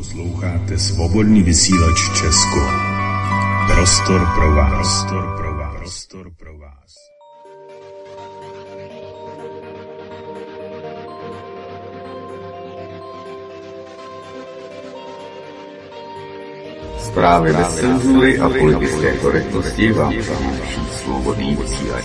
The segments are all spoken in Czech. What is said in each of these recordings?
Posloucháte Svobodný vysílač Česko. Prostor pro vás. Prostor pro vás. Prostor pro vás. Zprávy bez cenzury a politické korektnosti vám přináší Svobodný vysílač.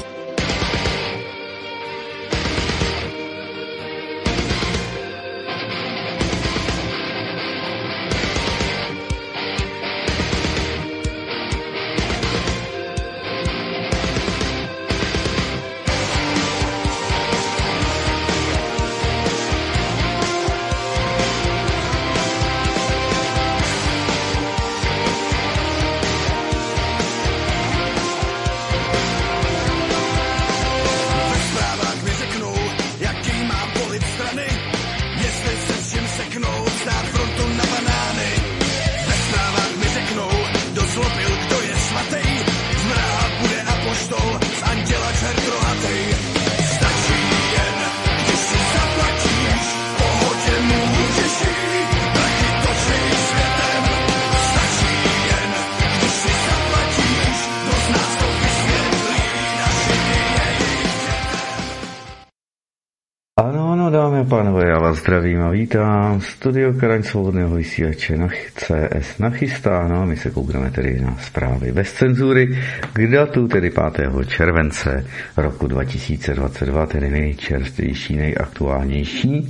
Pánové, já vás zdravím a vítám. Studio Karaň Svobodného vysílače na CS nachystáno a my se koukneme tedy na zprávy bez cenzury k datu tedy 5. července roku 2022, tedy nejčerstvější, nejaktuálnější,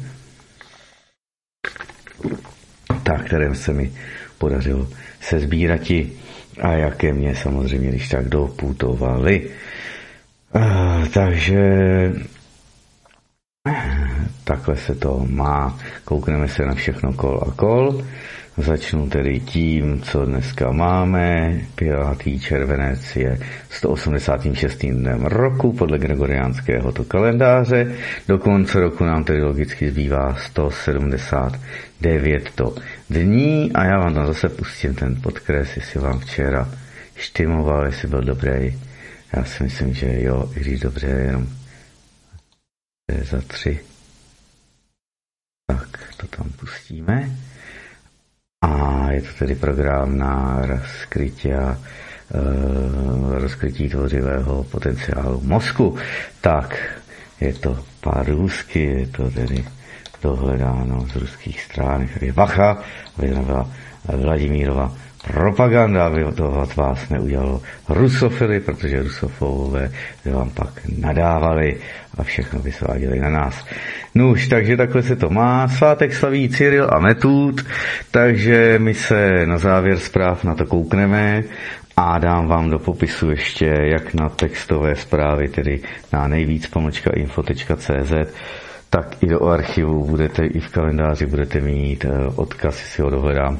tak, kterém se mi podařilo sesbírati a jaké mě samozřejmě když tak doputovali. Takže takhle se to má. Koukneme se na všechno kol a kol. Začnu tedy tím, co dneska máme. 5. červenec je 186. dnem roku podle gregoriánského kalendáře. Do konce roku nám tedy logicky zbývá 179 dní a já vám tam zase pustím ten podkres, jestli vám včera štimoval, jestli byl dobrý. Já si myslím, že jo, i když dobře, jenom za 3. Tak, to tam pustíme. A je to tedy program na rozkrytí tvořivého potenciálu mozku. Tak, je to pár rusky, je to tedy dohledáno z ruských stran. Je bacha, aby to byla Vladimírova propaganda, aby toho od vás neudělalo rusofily, protože rusofobové by vám pak nadávali a všechno by sváděli na nás. Nuž, takže takhle se to má. Svátek slaví Cyril a Metod, takže my se na závěr zpráv na to koukneme a dám vám do popisu ještě jak na textové zprávy, tedy na nejvíc-info.cz, tak i do archivu budete, i v kalendáři budete mít odkaz, jestli ho dohledám,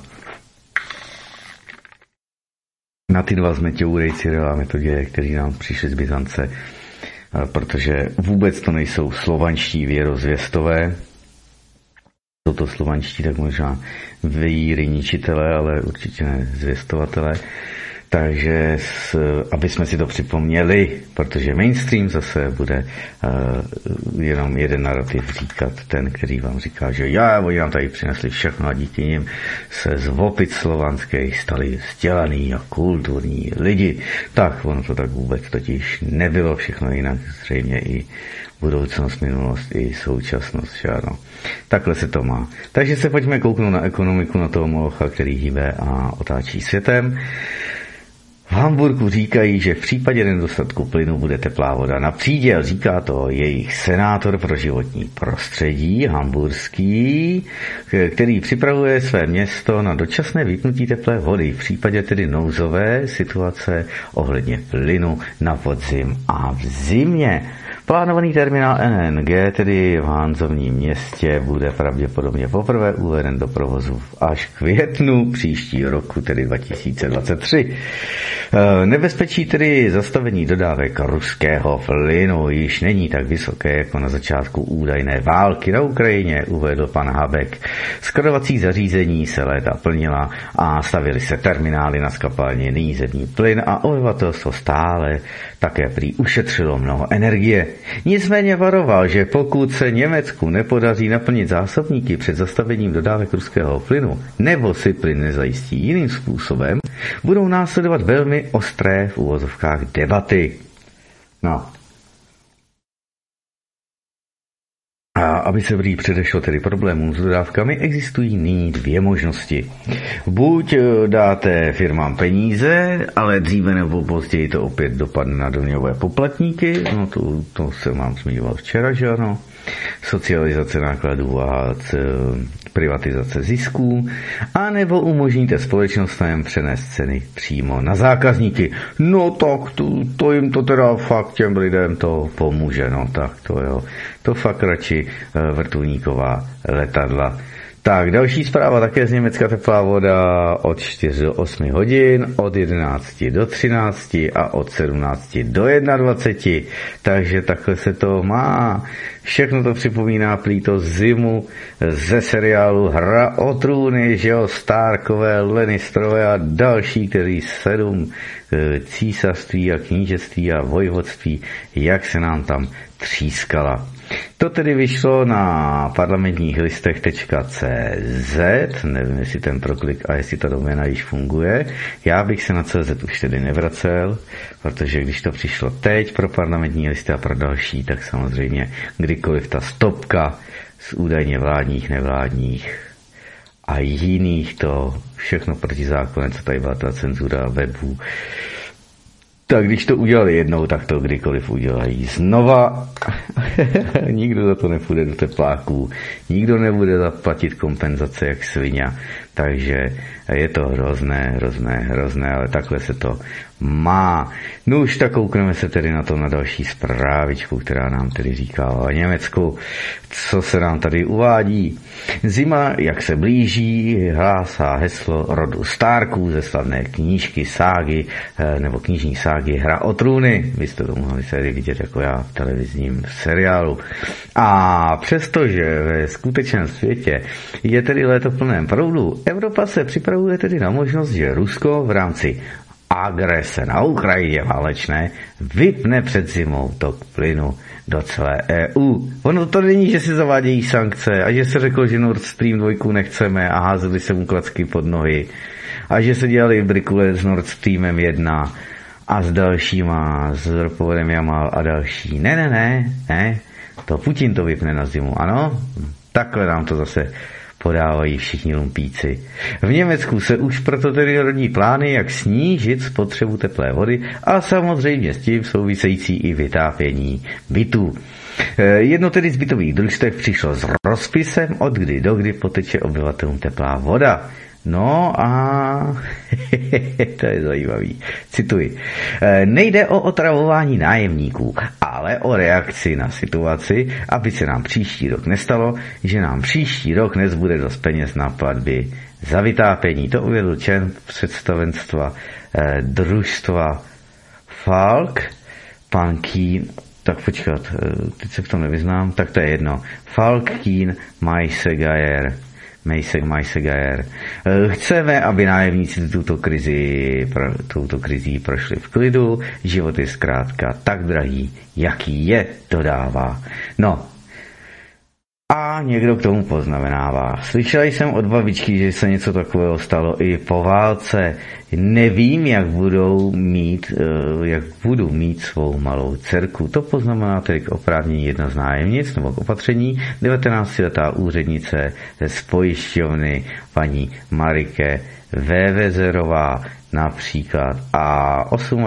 na ty dva zmeťoury Cyrila a Metodě, kteří nám přišli z Byzance, protože vůbec to nejsou slovanští věrozvěstové. Jsou to slovanští, tak možná víry ničitelé, ale určitě ne zvěstovatelé. Takže, aby jsme si to připomněli, protože mainstream zase bude jenom jeden narrativ říkat, ten, který vám říká, že oni nám tady přinesli všechno a díky nim se z opic slovanských stali vzdělaný a kulturní lidi. Tak ono to tak vůbec totiž nebylo, všechno jinak, zřejmě i budoucnost, minulost i současnost, že ano. Takhle se to má. Takže se pojďme kouknout na ekonomiku, na toho molocha, který hýbe a otáčí světem. V Hamburku říkají, že v případě nedostatku plynu bude teplá voda na příděl. Říká to jejich senátor pro životní prostředí hamburský, který připravuje své město na dočasné vypnutí teplé vody. V případě tedy nouzové situace ohledně plynu na podzim a v zimě. Plánovaný terminál LNG, tedy v Hanzovním městě, bude pravděpodobně poprvé uveden do provozu až v květnu příští roku, tedy 2023. Nebezpečí tedy zastavení dodávek ruského plynu již není tak vysoké jako na začátku údajné války na Ukrajině, uvedl pan Habeck. Skladovací zařízení se léta plnila a stavily se terminály na skapalněný zemní plyn a obyvatelstvo stále také prý ušetřilo mnoho energie. Nicméně varoval, že pokud se Německu nepodaří naplnit zásobníky před zastavením dodávek ruského plynu, nebo si plyn nezajistí jiným způsobem, budou následovat velmi ostré v uvozovkách debaty. No. A aby se prý předešlo tedy problémům s dodávkami, existují nyní dvě možnosti. Buď dáte firmám peníze, ale dříve nebo později to opět dopadne na daňové poplatníky, no to se vám zmiňoval včera, že ano, socializace nákladů a privatizace zisků, anebo umožníte společnostem přenést ceny přímo na zákazníky. No tak to jim to teda fakt těm lidem to pomůže, no tak to jo. To fakt radši vrtulníková letadla. Tak, další zpráva také z Německa, teplá voda od 4 do 8 hodin, od 11 do 13 a od 17 do 21. Takže takhle se to má. Všechno to připomíná plíto zimu ze seriálu Hra o trůny, že jo, Starkové, Lannisterové a další, kteří 7 císařství a knížectví a vojvodství, jak se nám tam třískala. To tedy vyšlo na parlamentních listech.cz, nevím, jestli ten proklik a jestli ta doména již funguje. Já bych se na CZ už tedy nevracel, protože když to přišlo teď pro parlamentní listy a pro další, tak samozřejmě kdykoliv ta stopka z údajně vládních, nevládních a jiných, to všechno protizákonné, co tady byla ta cenzura webů, tak když to udělali jednou, tak to kdykoliv udělají znova. Nikdo za to nepůjde do tepláků, nikdo nebude zaplatit kompenzace jak svině, takže je to hrozné, ale takhle se to má. No už tak koukneme se tedy na to na další zprávičku, která nám tedy říká o Německu, co se nám tady uvádí. Zima, jak se blíží, hlásá heslo rodu Starků ze slavné knížky ságy, nebo knižní ságy Hra o trůny. Vy jste to mohli sérii vidět jako já v televizním seriálu. A přestože ve skutečném světě je tedy léto v plném proudu, Evropa se připravuje tedy na možnost, že Rusko v rámci agrese na Ukrajině válečné vypne před zimou tok plynu do celé EU. Ono to není, že si zavádějí sankce a že se řeklo, že Nord Stream 2 nechceme a házeli se mu klacky pod nohy a že se dělali brikule s Nord Streamem 1 a s dalšíma, s ropovodem Jamal a další. Ne, to Putin to vypne na zimu, ano? Takhle nám to zase podávají všichni lumpíci. V Německu se už proto tedy rodí plány, jak snížit spotřebu teplé vody a samozřejmě s tím související i vytápění bytů. Jedno tedy z bytových družstev přišlo s rozpisem, od kdy do kdy poteče obyvatelům teplá voda. No a to je zajímavý. Cituji. Nejde o otravování nájemníků, ale o reakci na situaci, aby se nám příští rok nestalo, že nám příští rok nezbude dost peněz na platby za vytápění. To uvedl člen představenstva družstva Falk, pan Kín, tak počkat, teď se v tom nevyznám, tak to je jedno. Falk, Kín, Meisegayer. Chceme, aby nájemníci touto krizí prošli v klidu, život je zkrátka tak drahý, jaký je, dodává. No, a někdo k tomu poznamenává. Slyšela jsem od babičky, že se něco takového stalo i po válce. Nevím, jak budu mít svou malou dcerku. To poznamená tedy k oprávnění jedna z nájemnic nebo k opatření 19letá úřednice z pojišťovny paní Marike Vévezerová například a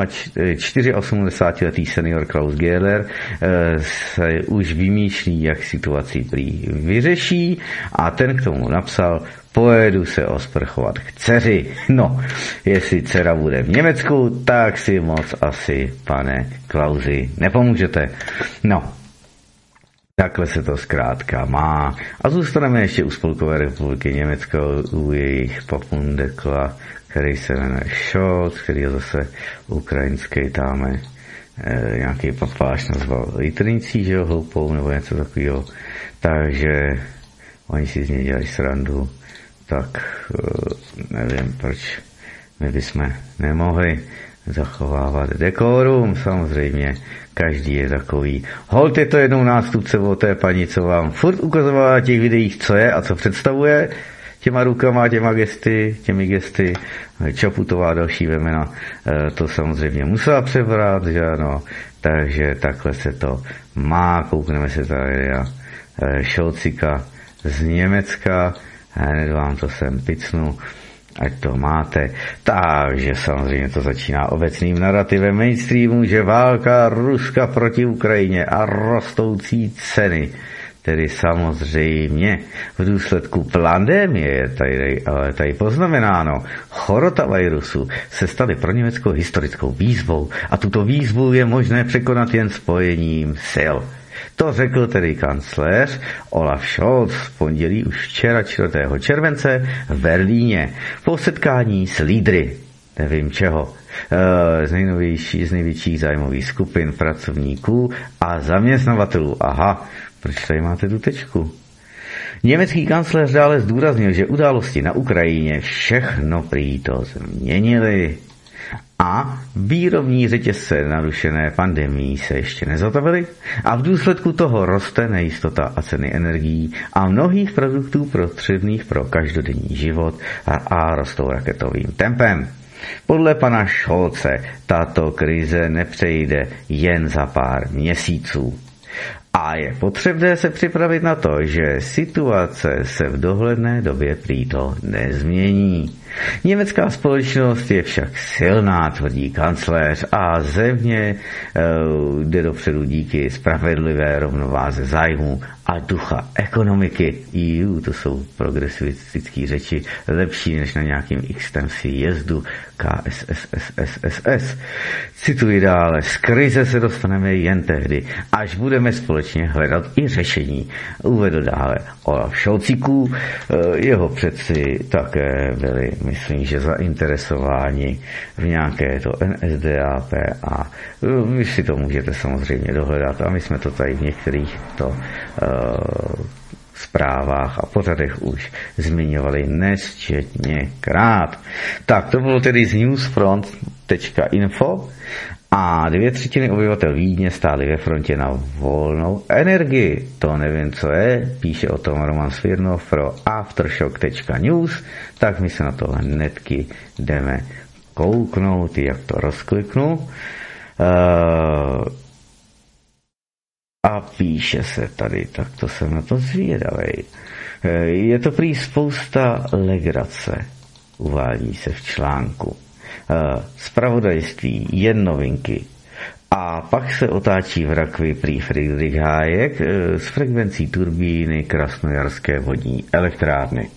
84letý senior Klaus Gehler se už vymýšlí, jak situaci prý vyřeší a ten k tomu napsal: pojedu se osprchovat k dceři. No, jestli dcera bude v Německu, tak si moc asi, pane Klausi, nepomůžete. No, takhle se to zkrátka má. A zůstaneme ještě u Spolkové republiky Německo, u jejich papundekla, který se jmenuje Scholz, který je zase ukrajinský táme, nějaký papáš nazval Litrnicí, že jo, hloupou, nebo něco takového. Takže oni si z něj dělají srandu. Tak nevím, proč my bychom nemohli. zachovávat dekorum, samozřejmě. Každý je takový. Holt je to jednou nástupce od té paní, co vám furt ukazovala těch videích, co je a co představuje, těma rukama, těmi gesty. Čaputová další vemena to samozřejmě musela přebrat, že ano. Takže takhle se to má. Koukneme se tady na Scholzika z Německa. Hned vám to sem picnu, ať to máte. Takže samozřejmě to začíná obecným narrativem mainstreamu, že válka Ruska proti Ukrajině a rostoucí ceny. Tedy samozřejmě v důsledku pandemie je tady poznamenáno, chorota virusu se staly pro Německo historickou výzvou a tuto výzvu je možné překonat jen spojením sil. To řekl tedy kancléř Olaf Scholz v pondělí už včera 4. července v Berlíně po setkání s lídry, nevím čeho, z největších zájmových skupin pracovníků a zaměstnavatelů. Aha, proč tady máte tu tečku? Německý kancléř dále zdůraznil, že události na Ukrajině všechno prý to změnily a výrobní řetězce narušené pandemií se ještě nezotavily a v důsledku toho roste nejistota a ceny energií a mnohých produktů potřebných pro každodenní život a rostou raketovým tempem. Podle pana Scholze tato krize nepřejde jen za pár měsíců. A je potřebné se připravit na to, že situace se v dohledné době prý to nezmění. Německá společnost je však silná, tvrdí kancléř, a země jde dopředu díky spravedlivé rovnováze zájmů a ducha ekonomiky. To jsou progresivistické řeči, lepší než na nějakým XTMC jezdu KSSSSS. Cituji dále, z krize se dostaneme jen tehdy, až budeme společně hledat i řešení. Uvedl dále Olaf Scholzíků, jeho předci také byli, myslím, že zainteresováni v nějaké to NSDAP a vy si to můžete samozřejmě dohledat a my jsme to tady v některých zprávách a pořadech už zmiňovali nesčetněkrát. Tak, to bylo tedy z newsfront.info a 2/3 obyvatel Vídně stály ve frontě na volnou energii. To nevím, co je, píše o tom Roman Svirnov pro aftershock.news, tak my se na to hnedky jdeme kouknout, jak to rozkliknu. A píše se tady, tak to jsem na to zvědavej. Je to prý spousta legrace, uvádí se v článku. Zpravodajství, jen novinky. A pak se otáčí v rakvi prý Friedrich Hayek s frekvencí turbíny krasnojarské vodní elektrárny.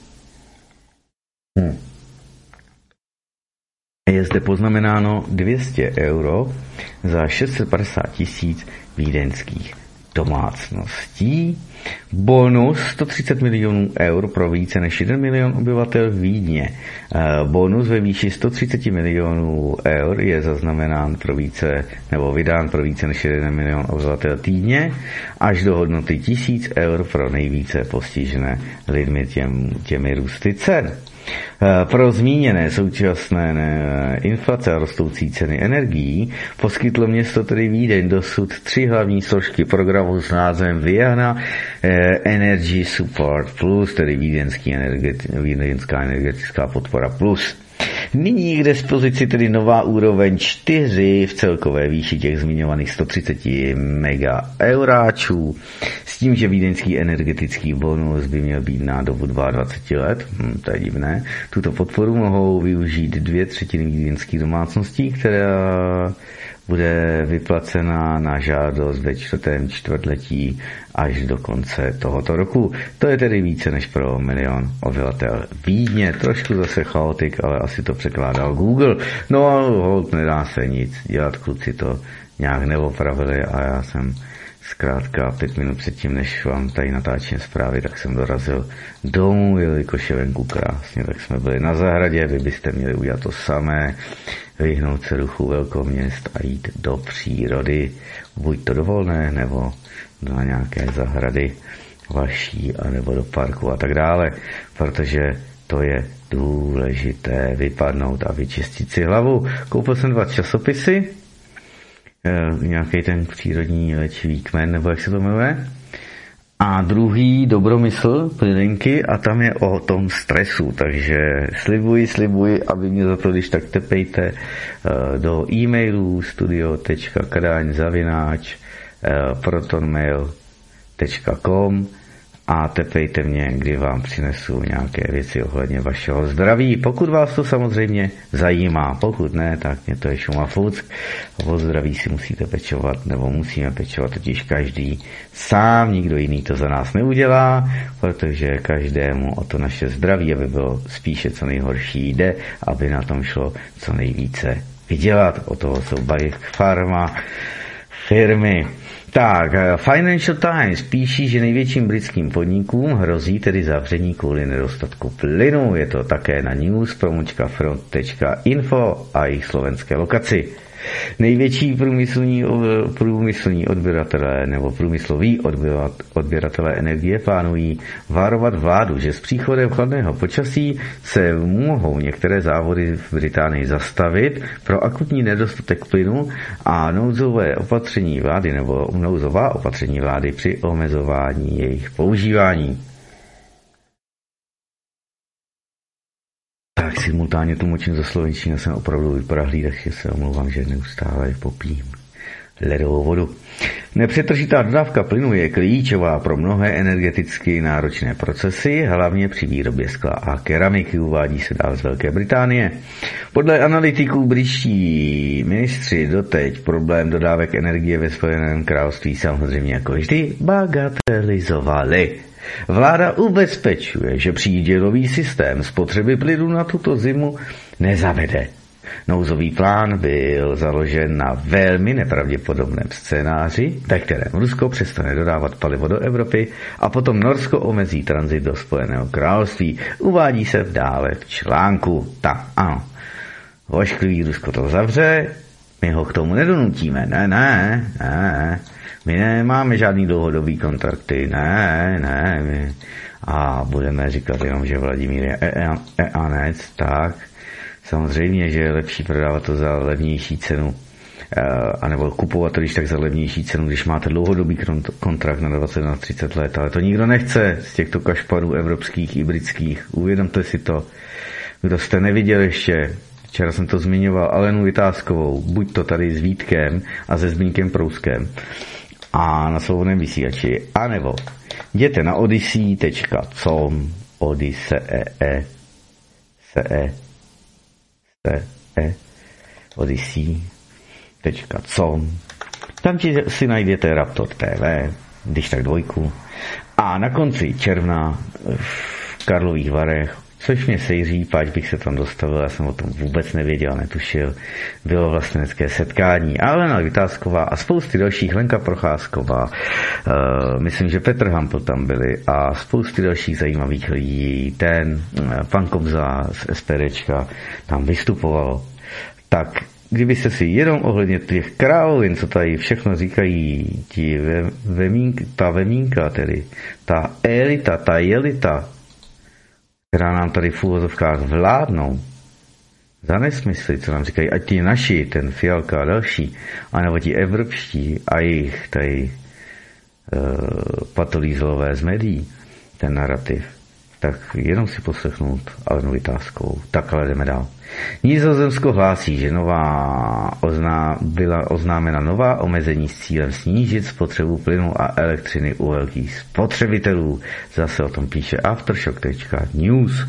Je zde poznamenáno 200 euro za 650 000 vídeňských domácností. Bonus 130 milionů eur pro více než 1 milion obyvatel Vídně. Bonus ve výši 130 milionů eur je zaznamenán pro více, nebo vydán pro více než 1 milion obyvatel týdně, až do hodnoty 1000 eur pro nejvíce postižené lidmi těmi růsty cen. Pro zmíněné současné inflace a rostoucí ceny energií poskytlo město tedy Vídeň dosud 3 hlavní složky programu s názvem Vienna Energy Support Plus, tedy Vídeňská energetická podpora plus. Nyní k dispozici tedy nová úroveň 4 v celkové výši těch zmiňovaných 130 mega euráčů, s tím, že vídeňský energetický bonus by měl být na dobu 22 let, to je divné. Tuto podporu mohou využít 2/3 vídeňských domácností, která bude vyplacena na žádost ve 4. čtvrtletí až do konce tohoto roku. To je tedy více než pro 1 milion obyvatel Vídně. Trošku zase chaotik, ale asi to překládal Google. No a holt nedá se nic dělat, kluci to nějak neopravili a já jsem zkrátka 5 minut předtím, než vám tady natáčím zprávy, tak jsem dorazil domů, jelikož je venku krásně, tak jsme byli na zahradě, vy byste měli udělat to samé, vyhnout se ruchu velkoměst a jít do přírody, buď to dovolné, nebo na nějaké zahrady vaší, anebo do parku a tak dále, protože To je důležité vypadnout a vyčistit si hlavu. Koupil jsem 2 časopisy, nějaký ten přírodní léčivý kmen, nebo jak se to jmenuje. A druhý Dobromysl, plyninky, a tam je o tom stresu, takže slibuji, aby mě za to, když tak tepejte do e-mailu studio.kadaň@protonmail.com a tepejte mě, kdy vám přinesu nějaké věci ohledně vašeho zdraví. Pokud vás to samozřejmě zajímá, pokud ne, tak mě to je šumafuck. O zdraví si musíte pečovat, nebo musíme pečovat totiž každý sám, nikdo jiný to za nás neudělá, protože každému o to naše zdraví, aby bylo spíše co nejhorší, jde, aby na tom šlo co nejvíce vydělat. O toho jsou Big Pharma firmy. Tak, Financial Times píší, že největším britským podnikům hrozí tedy zavření kvůli nedostatku plynu. Je to také na news.front.info a jejich slovenské lokaci. Největší průmyslní odběratelé nebo průmysloví odběratelé energie plánují varovat vládu, že s příchodem chladného počasí se mohou některé závody v Británii zastavit pro akutní nedostatek plynu a nouzová opatření vlády při omezování jejich používání. Tak simultánně tlumočím ze slovenštiny, jsem opravdu vyprahlý, takže se omlouvám, že neustále popím ledovou vodu. Nepřetržitá dodávka plynu je klíčová pro mnohé energeticky náročné procesy, hlavně při výrobě skla a keramiky, uvádí se dál z Velké Británie. Podle analytiků britští ministři doteď problém dodávek energie ve Spojeném království samozřejmě jako vždy bagatelizovali. Vláda ubezpečuje, že přídělový systém spotřeby plynu na tuto zimu nezavede. Nouzový plán byl založen na velmi nepravděpodobném scénáři, ve kterém Rusko přestane dodávat palivo do Evropy a potom Norsko omezí tranzit do Spojeného království. Uvádí se dále v článku. Tak, ano. Ošklivý Rusko to zavře, my ho k tomu nedonutíme. Ne. My nemáme žádný dlouhodobý kontrakty. Ne. A budeme říkat jenom, že Vladimír je eanec, tak. Samozřejmě, že je lepší prodávat to za levnější cenu, anebo kupovat to když tak za levnější cenu, když máte dlouhodobý kontrakt na 20 na 30 let, ale to nikdo nechce z těchto kašparů evropských i britských. Uvědomte si to. Kdo jste neviděl ještě, včera jsem to zmiňoval, Alenu Vytázkovou, buď to tady s Vítkem a se Zbyňkem Prouskem a na svobodném vysílači, anebo jděte na odyssey.com odyssey.com. Tam si najdete Raptor TV, když tak 2. A na konci června v Karlových Varech, což mě sejří, páč bych se tam dostavil, já jsem o tom vůbec nevěděl, netušil, bylo vlastenecké setkání. Alena Vytázková a spousty dalších, Lenka Procházková, myslím, že Petr Hampl tam byli a spousty dalších zajímavých lidí, pan Kobza z SPDčka tam vystupovalo. Tak kdybyste si jenom ohledně těch královin, co tady všechno říkají, ta vemínka, tedy ta elita, ta jelita, která nám tady v úvozovkách vládnou, za nesmysly, co nám říkají, ať ti naši, ten Fialka a další, anebo ti evropští a jejich tady patolízlové z médií, ten narrativ, tak jenom si poslechnout Alenu Vytázkovou. Tak ale jdeme dál. Nizozemsko hlásí, že byla oznámena nová omezení s cílem snížit spotřebu plynu a elektřiny u velkých spotřebitelů. Zase o tom píše Aftershock.news.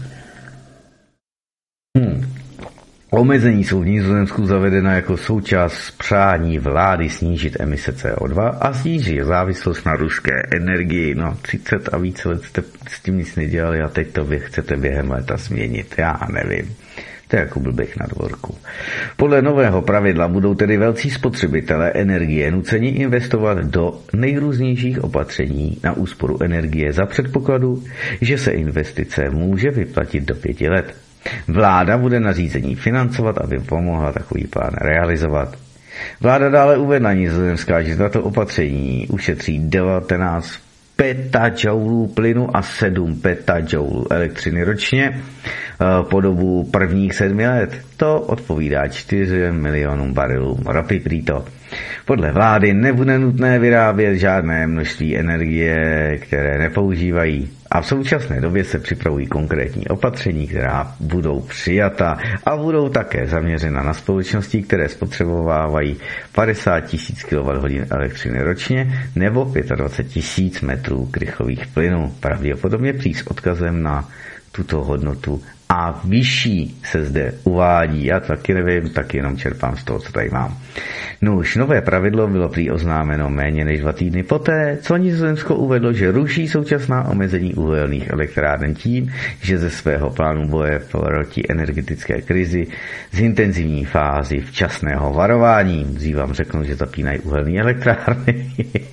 Omezení jsou v Nizozemsku zavedena jako součást přání vlády snížit emise CO2 a snížit závislost na ruské energii. 30 a více let jste s tím nic nedělali a teď to vy chcete během léta změnit. Já nevím. To je jako blběch na dvorku. Podle nového pravidla budou tedy velcí spotřebitelé energie nuceni investovat do nejrůznějších opatření na úsporu energie za předpokladu, že se investice může vyplatit do 5 let. Vláda bude nařízení financovat, aby pomohla takový plán realizovat. Vláda dále uvedla nizozemská, že tato opatření ušetří 19 petajoulů plynu a 7 petajoulů elektřiny ročně po dobu prvních 7 let. To odpovídá 4 milionům barelů ropy prýto. Podle vlády nebude nutné vyrábět žádné množství energie, které nepoužívají. A v současné době se připravují konkrétní opatření, která budou přijata a budou také zaměřena na společnosti, které spotřebovávají 50 000 kWh elektřiny ročně nebo 25 000 metrů krychlových plynů. Pravděpodobně prý s odkazem na tuto hodnotu a vyšší se zde uvádí. Já taky nevím, tak jenom čerpám z toho, co tady mám. No už nové pravidlo bylo prý oznámeno méně než 2 týdny poté, co Nizozemsko uvedlo, že ruší současná omezení uhelných elektráren tím, že ze svého plánu boje proti energetické krizi z intenzivní fázi včasného varování. Dřív vám řeknu, že zapínají uhelné elektrárny.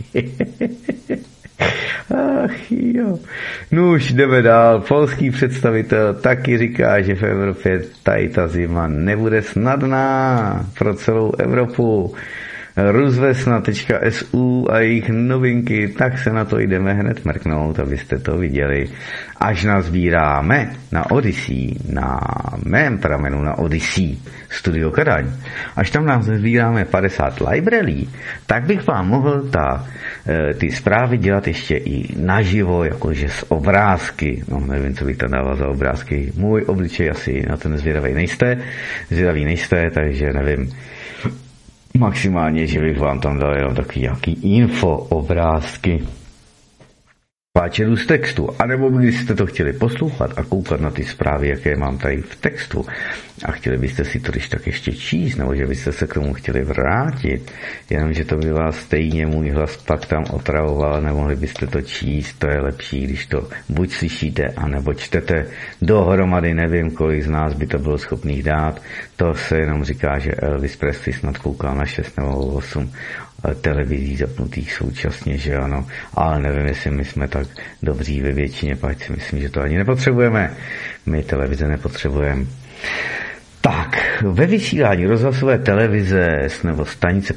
Ach jo. No už jdeme dál. Polský představitel taky říká, že v Evropě tady ta zima nebude snadná pro celou Evropu. Ruzvesna.su a jejich novinky, tak se na to jdeme hned mrknout, abyste to viděli. Až nazbíráme na Odyssey, na mém pramenu na Odyssey, Studio Kadaň, až tam nás nazbíráme 50 library, tak bych vám mohl ty zprávy dělat ještě i naživo, jakože s obrázky. No nevím, co bych tam dával za obrázky. Můj obličej asi na ten zvědavý nejste, takže nevím. Maximálně, že bych vám tam dal jenom takový nějaký info obrázky. Páčeru z textu, anebo kdybyste to chtěli poslouchat a koukat na ty zprávy, jaké mám tady v textu a chtěli byste si to když tak ještě číst, nebo že byste se k tomu chtěli vrátit, jenomže to by vás stejně můj hlas pak tam otravoval, nemohli byste to číst, to je lepší, když to buď slyšíte, anebo čtete dohromady, nevím, kolik z nás by to bylo schopných dát, to se jenom říká, že Elvis Presley snad koukal na 6 nebo 8 televizí zapnutých současně, že ano, ale nevím, jestli my jsme tak dobří ve většině, pak si myslím, že to ani nepotřebujeme. My televize nepotřebujeme. Tak, ve vysílání rozhlasové televize, nebo stanice,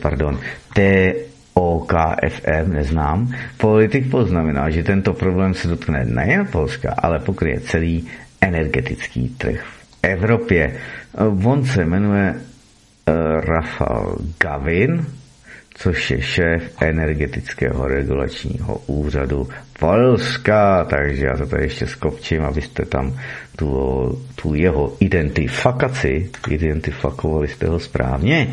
TOKFM, neznám, politik poznamená, že tento problém se dotkne nejen Polska, ale pokryje celý energetický trh v Evropě. On se jmenuje Rafał Gawin, což je šéf energetického regulačního úřadu Polska, takže já to tady ještě skopčím, abyste tam tu jeho identifikovali jste ho správně.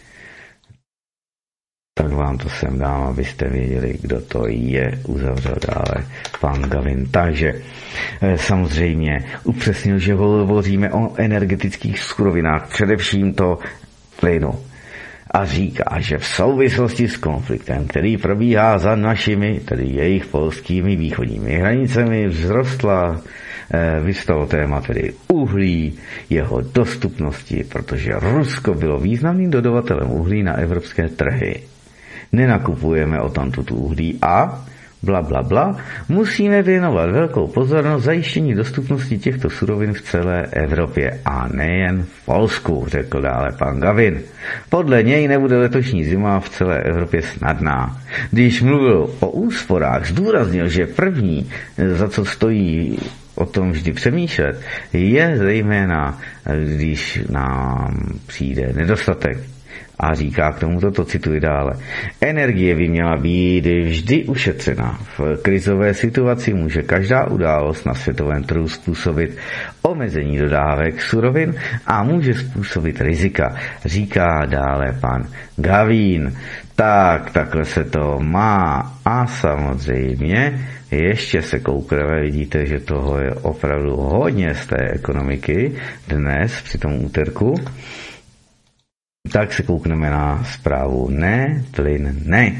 Tak vám to sem dám, abyste věděli, kdo to je, uzavřel dále pan Gawin. Takže samozřejmě upřesnil, že hovoříme o energetických surovinách, především to plynu. A říká, že v souvislosti s konfliktem, který probíhá za našimi, tedy jejich polskými východními hranicemi, vystalo téma tedy uhlí, jeho dostupnosti, protože Rusko bylo významným dodavatelem uhlí na evropské trhy. Nenakupujeme odtamtud uhlí a blablabla, musíme věnovat velkou pozornost zajištění dostupnosti těchto surovin v celé Evropě a nejen v Polsku, řekl dále pan Gawin. Podle něj nebude letošní zima v celé Evropě snadná. Když mluvil o úsporách, zdůraznil, že první, za co stojí o tom vždy přemýšlet, je zejména, když nám přijde nedostatek. A říká k tomu toto, cituji dále. Energie by měla být vždy ušetřena. V krizové situaci může každá událost na světovém trhu způsobit omezení dodávek surovin a může způsobit rizika, říká dále pan Gawin. Takhle se to má a samozřejmě ještě se koukneme, vidíte, že toho je opravdu hodně z té ekonomiky dnes při tom úterku. Tak se koukneme na zprávu ne, plyn ne.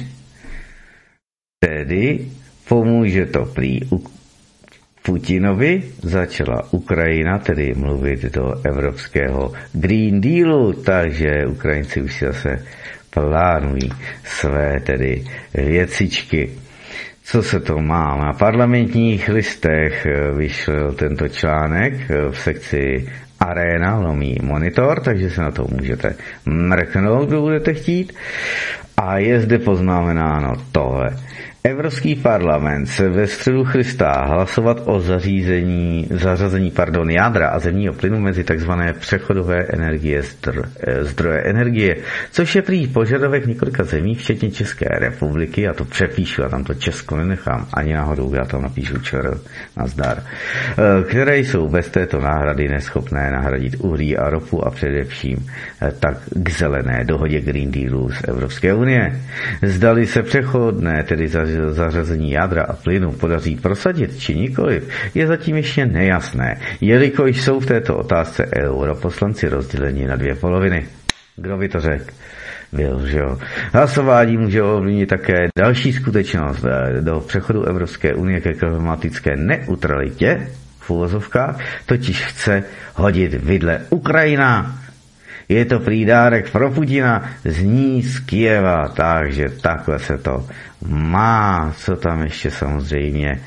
Tedy pomůže to prý Putinovi, začala Ukrajina tedy mluvit do evropského Green Dealu, takže Ukrajinci už si zase plánují své tedy věcičky. Co se to má? Na Parlamentních listech vyšel tento článek v sekci Arena/Monitor, takže se na to můžete mrknout, kdo budete chtít. A je zde poznamenáno tohle. Evropský parlament se ve středu chystá hlasovat o zařazení jádra a zemního plynu mezi tzv. Přechodové zdroje energie, což je prý požadavek několika zemí, včetně České republiky, já to přepíšu a tam to Česko nenechám ani náhodou, já tam napíšu ČR, nazdar, které jsou bez této náhrady neschopné nahradit uhlí a ropu a především tak k zelené dohodě Green Dealu z Evropské unie. Zdali se přechodné, tedy zařazení jádra a plynu podaří prosadit či nikoliv, je zatím ještě nejasné, jelikož jsou v této otázce europoslanci rozděleni na dvě poloviny. Kdo by to řekl? Byl, že jo. Hlasování může ovlivnit také další skutečnost do přechodu Evropské unie ke klimatické neutralitě, v uvozovkách, totiž chce hodit vidle Ukrajina. Je to prý dárek pro Putina, zní z Kyjeva, takže takhle se to má. Co tam ještě samozřejmě?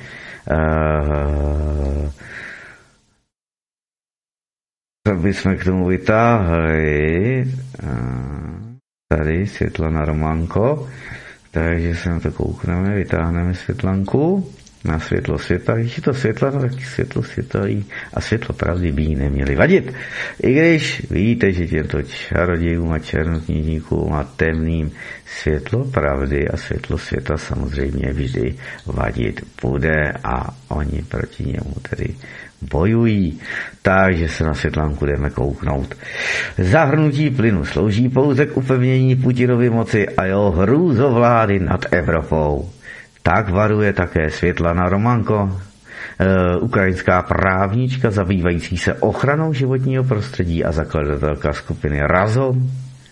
Co bychom k tomu vytáhli? Tady Světlana Románko, takže se na to koukneme, vytáhneme Světlanku na světlo světa. Když je to světla, no tak světlo světelí a světlo pravdy by jí neměly vadit. I když víte, že těmto čarodějům a černokněžníkům a temným světlo pravdy a světlo světa samozřejmě vždy vadit bude a oni proti němu tedy bojují. Takže se na Světlanku jdeme kouknout. Zahrnutí plynu slouží pouze k upevnění Putinovy moci a jeho hrůzovlády nad Evropou. Tak varuje také Světlana Romanko, ukrajinská právnička zabývající se ochranou životního prostředí a zakladatelka skupiny Razom.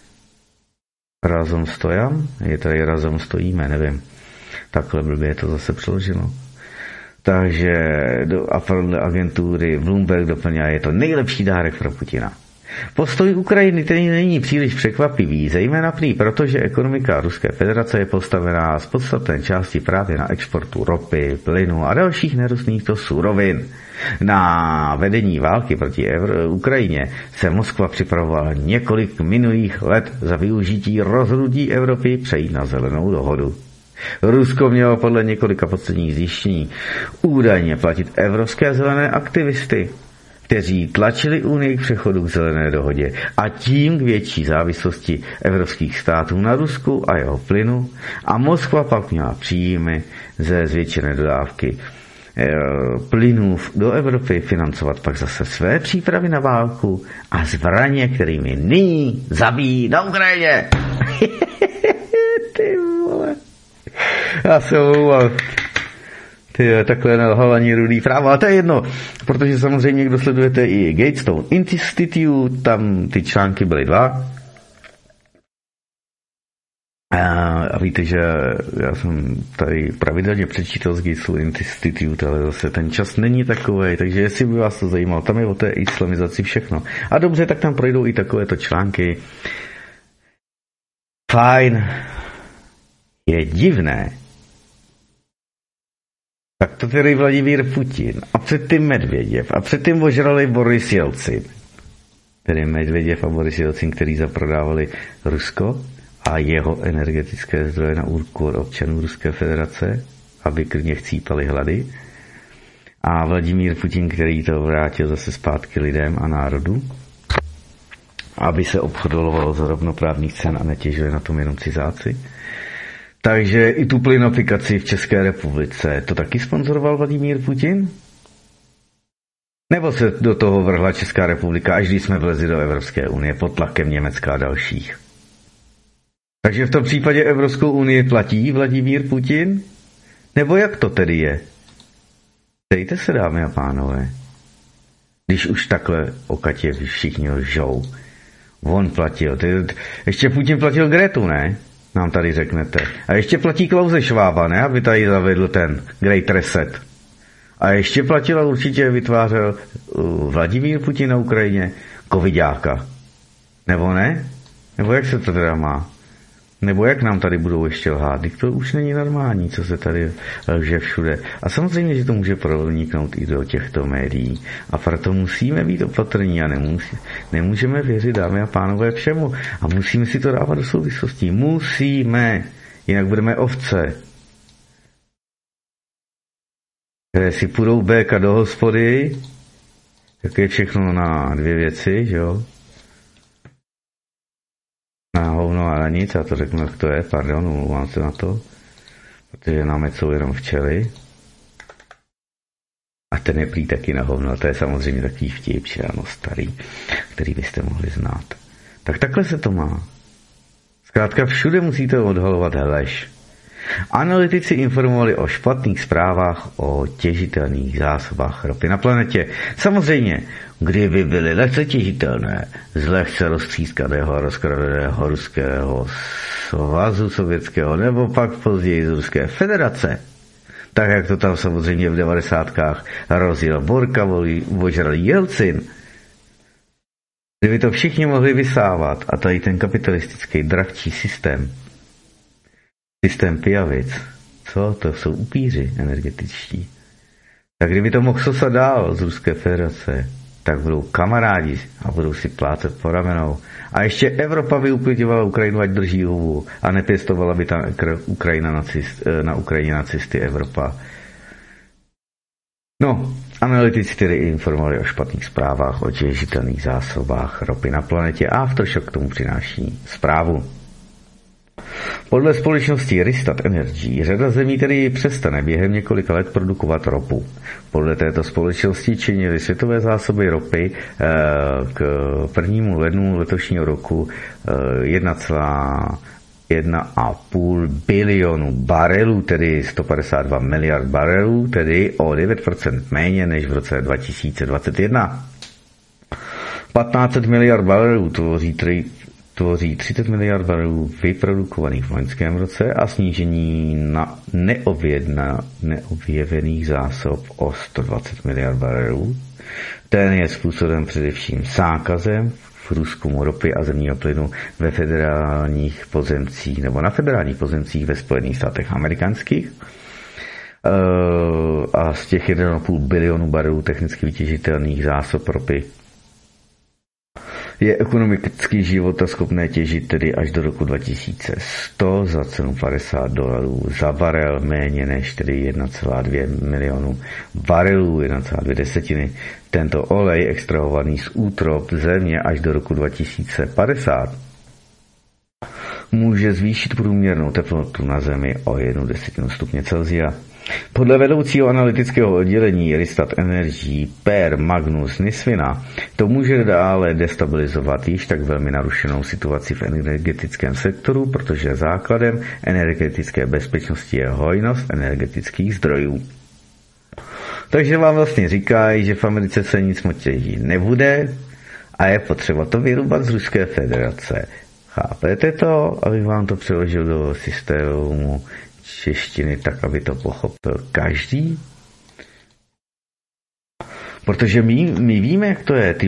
Razom stojám? Je tady Razom stojíme, nevím. Takhle blbě je to zase přeloženo. Takže do agentury Bloomberg doplňuje, je to nejlepší dárek pro Putina. Postoj Ukrajiny tedy není příliš překvapivý, zejména prý protože ekonomika Ruské federace je postavená z podstatné části právě na exportu ropy, plynu a dalších nerostných surovin. Na vedení války proti Ukrajině se Moskva připravovala několik minulých let za využití rozhrutí Evropy přejít na zelenou dohodu. Rusko mělo podle několika posledních zjištění údajně platit evropské zelené aktivisty, kteří tlačili Unii k přechodu k zelené dohodě a tím k větší závislosti evropských států na Rusku a jeho plynu, a Moskva pak měla příjmy ze zvětšené dodávky plynů do Evropy financovat pak zase své přípravy na válku a zbraně, kterými nyní zabíjí na Ukrajině. Ty vole. Já se omlouvám. Takhle nelhal ani Rudý právo, ale to je jedno, protože samozřejmě, kdo sledujete i Gatestone Institute, tam ty články byly 2. A víte, že já jsem tady pravidelně přečítal z Gatestone Institute, ale zase ten čas není takovej, takže jestli by vás to zajímalo, tam je o té islamizaci všechno. A dobře, tak tam projdou i takovéto články. Fajn. Je divné, tak to tedy Vladimír Putin a předtím Medvěděv a předtím ožrali Boris Jelcin. Tedy Medvěděv a Boris Jelcin, který zaprodávali Rusko a jeho energetické zdroje na úkor občanů Ruské federace, aby krně chcípali hlady. A Vladimír Putin, který to vrátil zase zpátky lidem a národu, aby se obchodovalo za rovnoprávných cen a netěžili na tom jenom cizáci. Takže i tu plynofikaci v České republice to taky sponzoroval Vladimír Putin? Nebo se do toho vrhla Česká republika, až když jsme vlezli do Evropské unie pod tlakem Německa a dalších? Takže v tom případě Evropskou unii platí Vladimír Putin? Nebo jak to tedy je? Dejte se, dámy a pánové. Když už takhle o Katě všichni lžou. On platil. Ještě Putin platil Gretu, ne? Nám tady řeknete. A ještě platí Klause Švába, ne? Aby tady zavedl ten Great Reset. A ještě platil a určitě vytvářel Vladimír Putin na Ukrajině covidáka. Nebo ne? Nebo jak se to teda má? Nebo jak nám tady budou ještě lhát? To už není normální, co se tady lže všude. A samozřejmě, že to může proniknout i do těchto médií. A proto musíme být opatrní a nemůžeme věřit, dámy a pánové, všemu. A musíme si to dávat do souvislostí. Musíme. Jinak budeme ovce. které si půjdou béka do hospody, tak je všechno na dvě věci, že jo? Na hovno a na nic, já to řeknu, jak to je, pardon, umlouvám se na to, protože námet jsou jenom včely. A ten je prý taky na hovno, to je samozřejmě takový vtip, ano, starý, který byste mohli znát. Tak takhle se to má. Zkrátka všude musíte odhalovat lež. Analytici informovali o špatných zprávách o těžitelných zásobách ropy na planetě. Samozřejmě, kdyby byly lehce těžitelné z lehce roztřískaného a rozkradeného ruského svazu sovětského nebo pak později z Ruské federace, tak jak to tam samozřejmě v 90kách rozjel Borka, ožral Jelcin, kdyby to všichni mohli vysávat a tady ten kapitalistický dravčí systém pijavic, co? To jsou upíři energetičtí. Tak kdyby to mohl sosat dál z Ruské federace, tak budou kamarádi a budou si plácet po ramenou. A ještě Evropa by uklidňovala Ukrajinu, ať drží hubu a nepěstovala by tam na Ukrajině nacisty Evropa. No, analytici tedy informovali o špatných zprávách o těžitelných zásobách ropy na planetě a Aftershock k tomu přináší zprávu. Podle společnosti Rystad Energy řada zemí tedy přestane během několika let produkovat ropu. Podle této společnosti činily světové zásoby ropy k 1. lednu letošního roku 1,5 bilionu barelů, tedy 152 miliard barelů, tedy o 9% méně než v roce 2021. 1500 miliard barelů tvoří 30 miliard barelů vyprodukovaných v loňském roce a snížení na neobjevených zásob o 120 miliard barelů. Ten je způsoben především zákazem v průzkumu ropy a zemního plynu ve federálních pozemcích nebo na federálních pozemcích ve Spojených státech amerických. A z těch 1,5 bilionu barelů technicky vytěžitelných zásob ropy je ekonomicky životaschopné těžit tedy až do roku 2100 za cenu $50 za barel, méně než tedy 1,2 milionu barelů, 1,2 desetiny. Tento olej extrahovaný z útrop země až do roku 2050 může zvýšit průměrnou teplotu na Zemi o 1/10 stupně Celsia. Podle vedoucího analytického oddělení Rystad Energy Per Magnus Nisvina to může dále destabilizovat již tak velmi narušenou situaci v energetickém sektoru, protože základem energetické bezpečnosti je hojnost energetických zdrojů. Takže vám vlastně říkají, že v Americe se nic moc těžit nebude a je potřeba to vyrubat z Ruské federace. Chápete to, abych vám to přeložil do systému češtiny tak, aby to pochopil každý? Protože my víme, jak to je, ty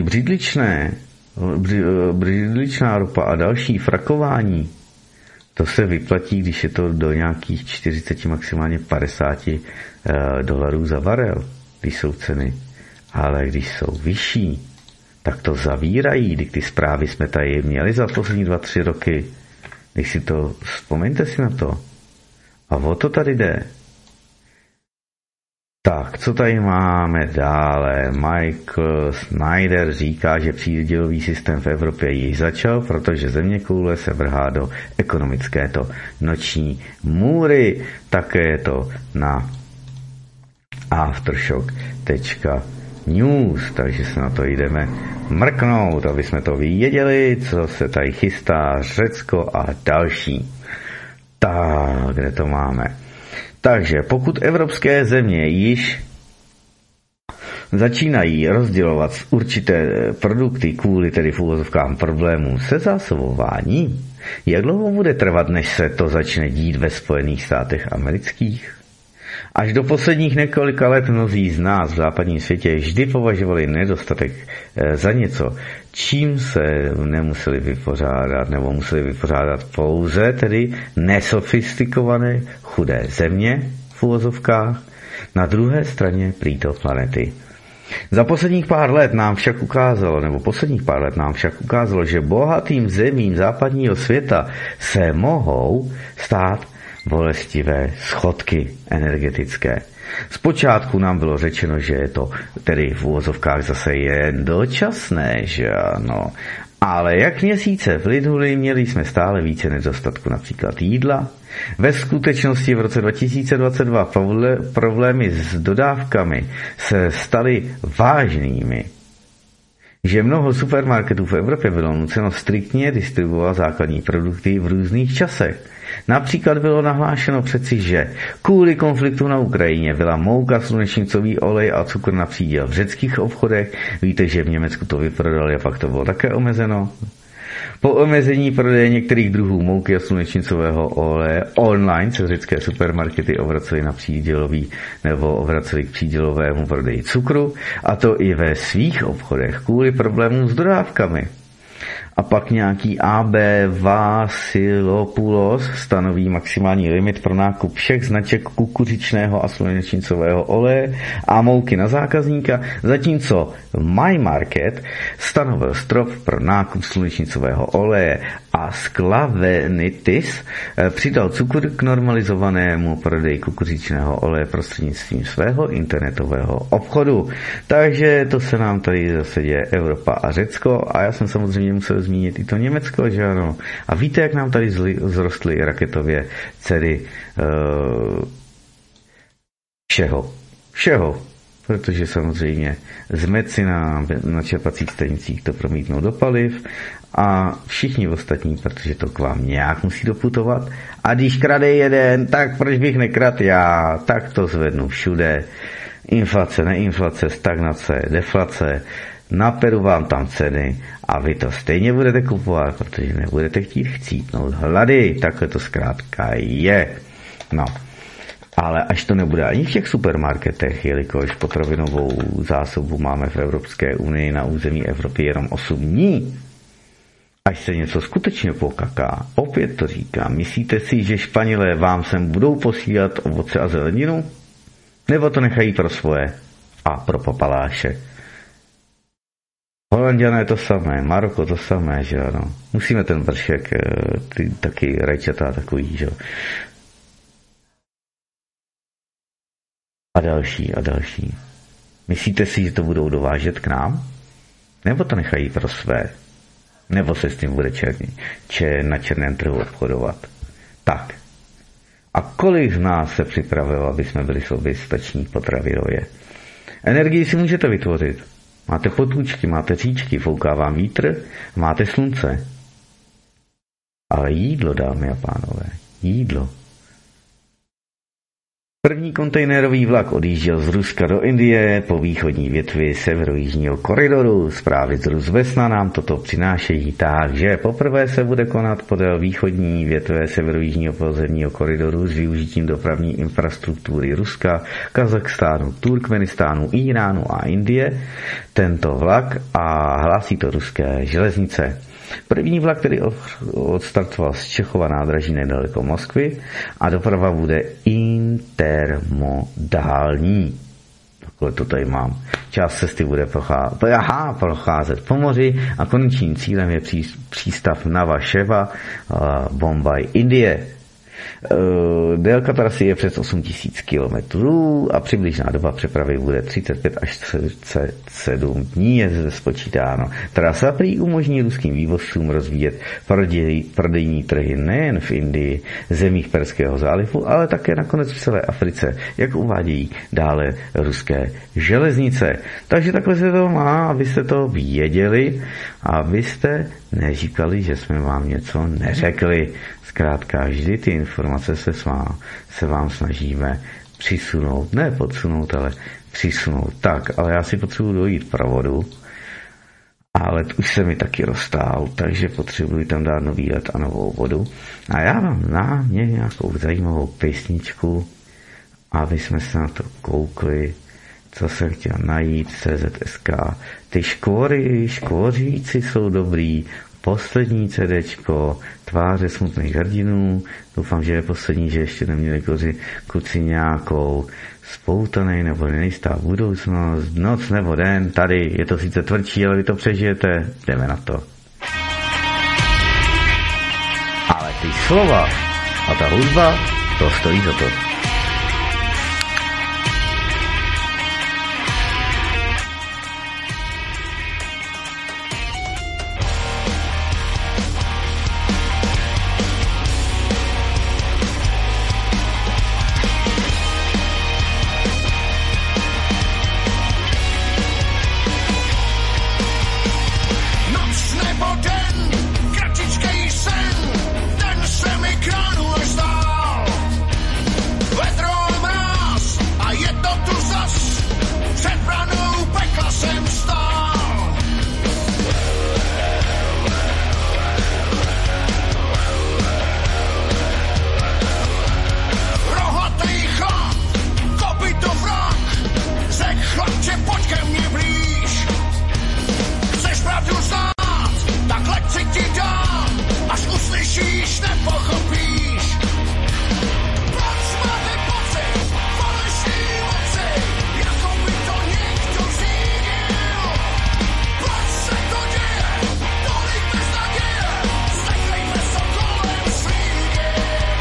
břidličná ropa a další frakování, to se vyplatí, když je to do nějakých 40, maximálně $50 za barel, když jsou ceny. Ale když jsou vyšší, tak to zavírají, když ty zprávy jsme tady měli za poslední 2-3 roky. Když si to, vzpomeňte si na to. A o to tady jde. Tak, co tady máme dále? Michael Snyder říká, že přídělový systém v Evropě již začal, protože zeměkoule se vrhá do ekonomické noční můry. Také je to na aftershock.news, takže se na to jdeme mrknout, aby jsme to věděli, co se tady chystá Řecko a další. Tak, kde to máme? Takže pokud evropské země již začínají rozdělovat určité produkty kvůli tedy v uvozovkách problémů se zásobováním, jak dlouho bude trvat, než se to začne dít ve Spojených státech amerických? Až do posledních několika let mnozí z nás v západním světě vždy považovali nedostatek za něco, čím se nemuseli vypořádat, nebo museli vypořádat pouze tedy nesofistikované chudé země v uvozovkách na druhé straně prýto planety. Za posledních pár let nám však ukázalo, že bohatým zemím západního světa se mohou stát bolestivé schodky energetické. Zpočátku nám bylo řečeno, že je to tedy v uvozovkách zase jen dočasné, že ano. Ale jak měsíce vlynuly, měli jsme stále více nedostatku například jídla. Ve skutečnosti v roce 2022 problémy s dodávkami se staly vážnými, že mnoho supermarketů v Evropě bylo nuceno striktně distribuovat základní produkty v různých časech. Například bylo nahlášeno přeci, že kvůli konfliktu na Ukrajině byla mouka, slunečnicový olej a cukr na příděl v řeckých obchodech. Víte, že v Německu to vyprodali a pak to bylo také omezeno. Po omezení prodeje některých druhů mouky a slunečnicového oleje online se řecké supermarkety obracely na přídělový nebo obracely k přídělovému prodeji cukru, a to i ve svých obchodech kvůli problémům s dodávkami. A pak nějaký AB Vasilopoulos stanoví maximální limit pro nákup všech značek kukuřičného a slunečnicového oleje a mouky na zákazníka, zatímco My Market stanovil strop pro nákup slunečnicového oleje a Sklavenitis přidal cukr k normalizovanému prodeji kukuřičného oleje prostřednictvím svého internetového obchodu. Takže to se nám tady zase děje Evropa a Řecko, a já jsem samozřejmě musel zmínit i to Německo, že ano. A víte, jak nám tady zrostly raketově ceny všeho. Protože samozřejmě zmet si na čerpacích stanicích to promítnou do paliv a všichni ostatní, protože to k vám nějak musí doputovat. A když krade jeden, tak proč bych nekradl já? Tak to zvednu všude. Inflace, neinflace, stagnace, deflace. Naperu vám tam ceny a vy to stejně budete kupovat, protože nebudete chtít chcípnout hlady. Takhle to zkrátka je. No. Ale až to nebude ani v těch supermarketech, jelikož potravinovou zásobu máme v Evropské unii na území Evropy jenom 8 dní, až se něco skutečně pokaká, opět to říkám, myslíte si, že Španělé vám sem budou posílat ovoce a zeleninu? Nebo to nechají pro svoje a pro papaláše? Holanďané to samé, Maroko to samé, že ano. Musíme ten vršek, ty taky rajčata takový, že. A další. Myslíte si, že to budou dovážet k nám? Nebo to nechají pro své? Nebo se s tím bude na černém trhu obchodovat? Tak. A kolik z nás se připravilo, aby jsme byli soběstační potravinově? Energii si můžete vytvořit. Máte potůčky, máte říčky, fouká vám vítr, máte slunce. Ale jídlo, dámy a pánové, jídlo. První kontejnerový vlak odjížděl z Ruska do Indie po východní větvi severojižního koridoru. Zprávy z Rusvesna nám toto přinášejí, takže poprvé se bude konat podél východní větve severojižního pozemního koridoru s využitím dopravní infrastruktury Ruska, Kazachstánu, Turkmenistánu, Iránu a Indie. Tento vlak a hlásí to ruské železnice. První vlak, který odstartoval z Čechova nádraží nedaleko Moskvy, a doprava bude intermodální. Takhle to tady mám. Část cesty bude procházet po moři a konečným cílem je přístav Nhava Sheva, Bombaj, Indie. Délka trasy je přes 8000 km a přibližná doba přepravy bude 35 až 37 dní, je zde spočítáno. Trasa prý umožní ruským vývozcům rozvíjet prodejní trhy nejen v Indii, zemích Perského zálivu, ale také nakonec v celé Africe, jak uvádějí dále ruské železnice. Takže takhle se to má, abyste to věděli a abyste neříkali, že jsme vám něco neřekli. Zkrátka, vždy ty informace se vám snažíme přisunout, ne podsunout, ale přisunout. Tak, ale já si potřebuji dojít pravodu, ale už se mi taky roztál, takže potřebuji tam dát nový led a novou vodu. A já vám dám nějakou zajímavou písničku, aby jsme se na to koukli, co jsem chtěl najít, CZSK. Ty škvoříci jsou dobrý, poslední CDčko, Tváře smutných hrdinů. Doufám, že je poslední, že ještě neměli kluci nějakou spoutanej nebo nejistá budoucnost, noc nebo den. Tady je to sice tvrdší, ale vy to přežijete. Jdeme na to. Ale ty slova a ta hudba, to stojí za to. nebo den, kratičkej sen, ten se mi kránu až zdál. Vedro a mráz a jedno tu zas, před branou pekla jsem stál. Rohatý chlap, kopyto vrak, řek chlapče, pojď ke mně blíž. Chceš pravdu znát, tak lekci ti dám, až uslyšíš, nepochopíš. Proč máte pocit, falešný moci, jako by to někdo řídil? Proč se to děje, tolik beznaděje, stekejte se kolem slídil.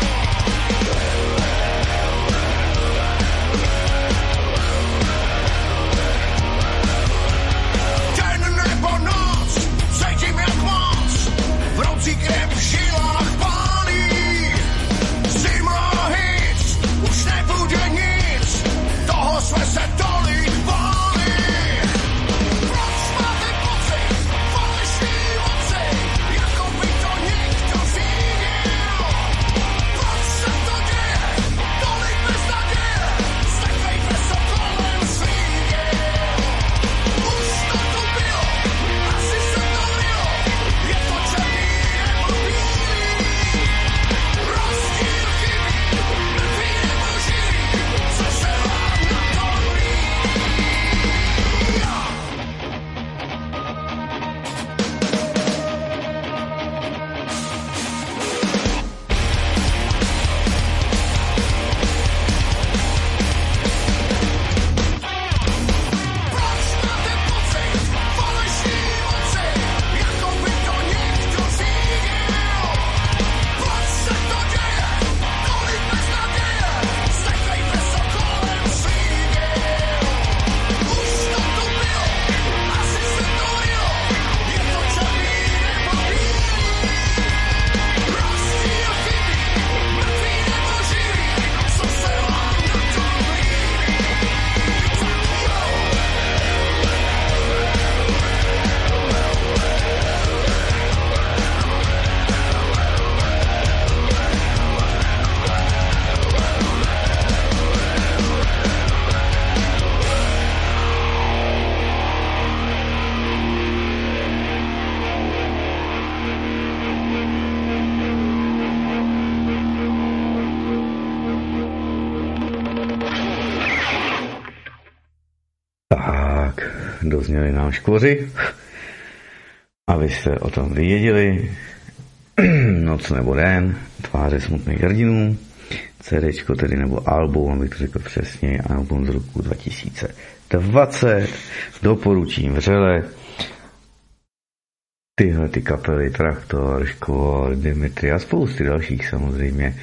Den nebo noc, cítím jak moc, vroucí krev v žilách pálí. Zima hit, už nebude nic, toho jsme se tolik báli. Proč máte pocit, falešný moci, jako by to někdo řídil? Proč se to děje, tolik beznaděje, stekejte se kolem slídil. Už to tu bylo, asi se to lilo, je to černý nebo bílý. Rozdíl chybí, mrtvý nebo živý, co se vám na tom líbí? Proč máte pocit, falešný moci, jako by to někdo řídil? Proč se to děje, tolik beznaděje, stekejte se kolem slídil. Už to tu bylo, asi se to lilo, je to černý nebo bílý. Rozdíl chybí, mrtvý nebo živý, co se vám na tom líbí? Tak, dozněli nám škvoři, abyste o tom věděli. Noc nebo den, tváře smutných hrdinů, CDčko tedy nebo album, abych to řekl přesně, album z roku 2020, doporučím vřele. Tyhle ty kapely, Traktor, Škvor, Dimitri a spousty dalších samozřejmě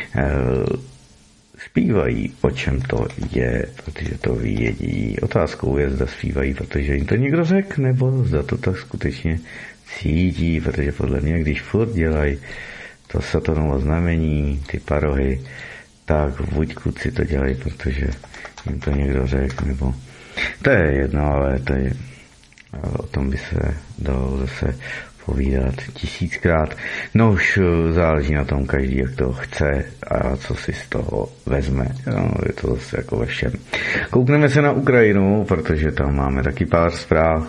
zpívají, o čem to je, protože to vědí. Otázkou je, zda zpívají, protože jim to někdo řekl, nebo zda to tak skutečně cítí, protože podle mě, když furt dělají to satanovo znamení, ty parohy, tak buď kluci to dělají, protože jim to někdo řekl, nebo to je jedno, ale to je, o tom by se dalo zase povídat 1000krát. No už záleží na tom každý, jak to chce a co si z toho vezme. No, je to zase jako ve všem. Koukneme se na Ukrajinu, protože tam máme taky pár zpráv.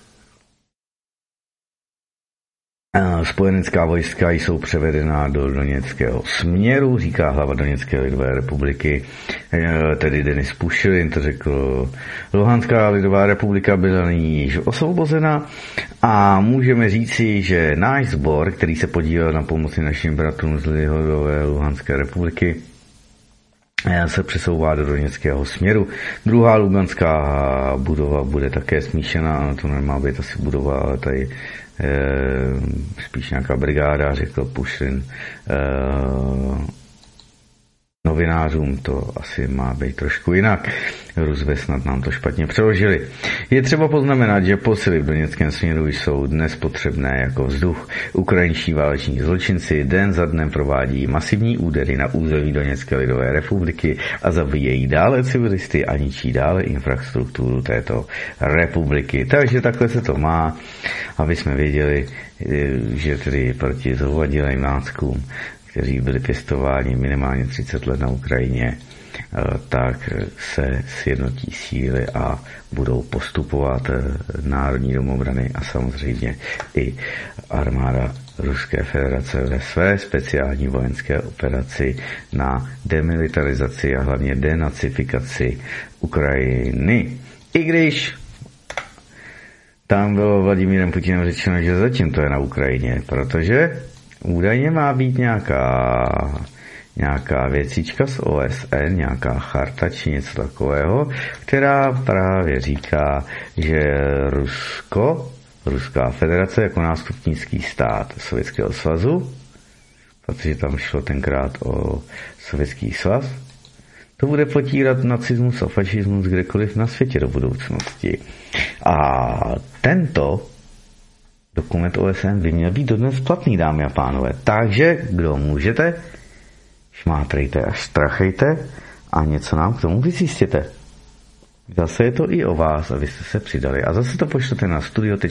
Spojenecká vojska jsou převedená do Doněckého směru, říká hlava Doněcké lidové republiky, tedy Denis Pušilin, to řekl. Luhanská lidová republika byla nyní již osvobozena a můžeme říci, že náš sbor, který se podílel na pomoci našim bratrům z lidové Luhanské republiky, se přesouvá do Doněckého směru. Druhá luganská budova bude také smíšená, to nemá být asi budova, ale tady spíš nějaká brigáda, řekl Pušilin novinářům to asi má být trošku jinak. Rusové snad nám to špatně přeložili. Je třeba poznamenat, že posily v doněckém směru jsou dnes potřebné jako vzduch. Ukrajinští váleční zločinci den za dnem provádí masivní údery na území Doněcké lidové republiky a zabíjejí dále civilisty a ničí dále infrastrukturu této republiky. Takže takhle se to má, aby jsme věděli, že tedy proti zhovadilým náckům, kteří byli pěstováni minimálně 30 let na Ukrajině, tak se sjednotí síly a budou postupovat Národní domobrany a samozřejmě i armáda Ruské federace ve své speciální vojenské operaci na demilitarizaci a hlavně denacifikaci Ukrajiny. I když tam bylo Vladimírem Putinem řečeno, že zatím to je na Ukrajině, protože údajně má být nějaká věcička z OSN, nějaká charta či něco takového, která právě říká, že Ruská federace jako nástupnický stát Sovětského svazu, protože tam šlo tenkrát o Sovětský svaz, to bude potírat nacismus a fašismus kdekoliv na světě do budoucnosti. A tento dokument OSN by měl být dodnes platný, dámy a pánové. Takže, kdo můžete, šmátrejte a strachejte a něco nám k tomu vyzjistěte. Zase je to i o vás, abyste se přidali. A zase to pošlete na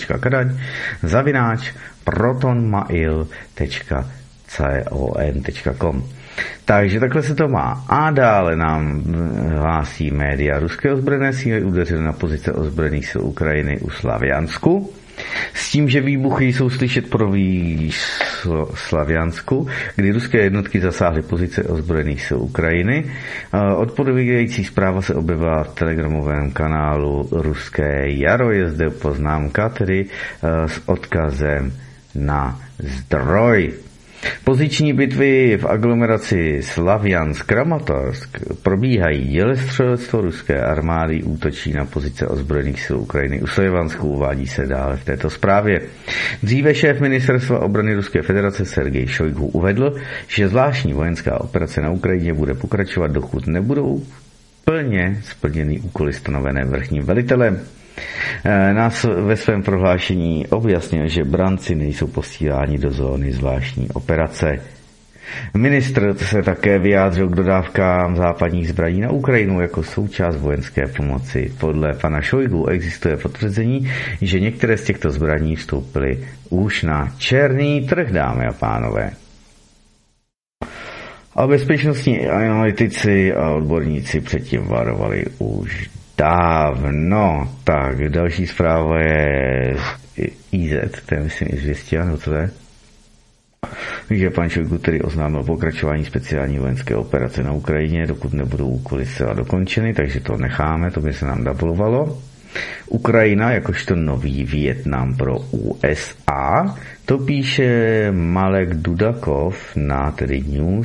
studio.kadaň@protonmail.com. Takže takhle se to má. A dále nám hlásí média. Ruské ozbrojené síly udeřily na pozice ozbrojených sil Ukrajiny u Slaviansku. S tím, že výbuchy jsou slyšet pro Slaviansku, kdy ruské jednotky zasáhly pozice ozbrojených sil Ukrajiny. Odpovídající zpráva se objevila v telegramovém kanálu Ruské jaro. Je zde poznámka tedy s odkazem na zdroj. Poziční bitvy v aglomeraci Slaviansk-Kramatorsk probíhají. Dělostřelectvo ruské armády útočí na pozice ozbrojených sil Ukrajiny u Slaviansku, uvádí se dále v této zprávě. Dříve šéf ministerstva obrany Ruské federace Sergej Šojgu uvedl, že zvláštní vojenská operace na Ukrajině bude pokračovat, dokud nebudou plně splněny úkoly stanovené vrchním velitelem. Nás ve svém prohlášení objasnil, že branci nejsou posíláni do zóny zvláštní operace. Ministr se také vyjádřil k dodávkám západních zbraní na Ukrajinu jako součást vojenské pomoci. Podle pana Šojgu existuje potvrzení, že některé z těchto zbraní vstoupily už na černý trh, dámy a pánové. A bezpečnostní analytici a odborníci předtím varovali už dávno. Tak, další zpráva je IZ, to je myslím Izvěstia, no co to je? Že pan Šojgu tedy oznámil pokračování speciální vojenské operace na Ukrajině, dokud nebudou úkoly zcela dokončeny, takže to necháme, to by se nám dablovalo. Ukrajina jakožto nový Vietnam pro USA, to píše Malek Dudakov na tedy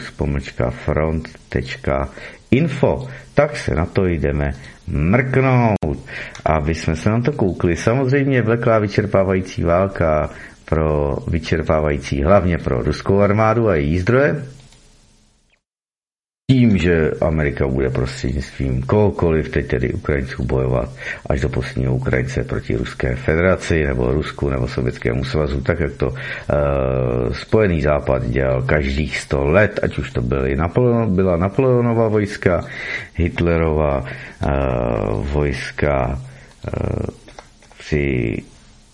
news.front.info. Tak se na to jdeme mrknout, aby jsme se na to koukli. Samozřejmě vleklá vyčerpávající válka vyčerpávající hlavně pro ruskou armádu a její zdroje. Tím, že Amerika bude prostřednictvím kohokoliv teď tedy Ukrajinců bojovat až do posledního Ukrajince proti Ruské federaci nebo Rusku nebo Sovětskému svazu, tak jak to Spojený západ dělal každých 100 let, ať už to byla Napoleonova vojska, Hitlerova vojska při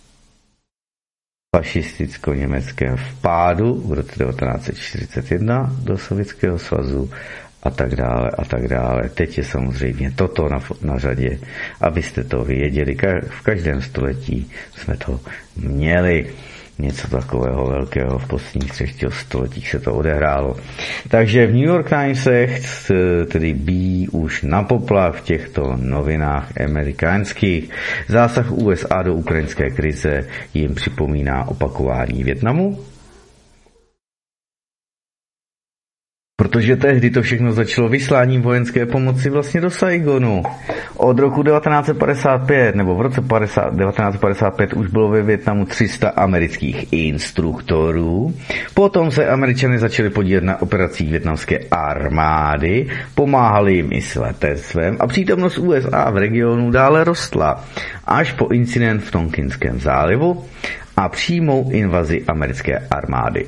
fašisticko-německém vpádu v roce 1941 do Sovětského svazu a tak dále a tak dále. Teď je samozřejmě toto na řadě, abyste to věděli. V každém století jsme to měli. Něco takového velkého v posledních 3 stoletích se to odehrálo. Takže v New York Timesech tedy bíjí už na poplach v těchto novinách amerikánských. Zásah USA do ukrajinské krize jim připomíná opakování Vietnamu. Protože tehdy to všechno začalo vysláním vojenské pomoci vlastně do Saigonu. Od roku 1955, nebo v roce 1955 už bylo ve Vietnamu 300 amerických instruktorů. Potom se Američané začali podílet na operacích vietnamské armády, pomáhali jim i s letectvem a přítomnost USA v regionu dále rostla, až po incident v Tonkinském zálivu a přímou invazi americké armády.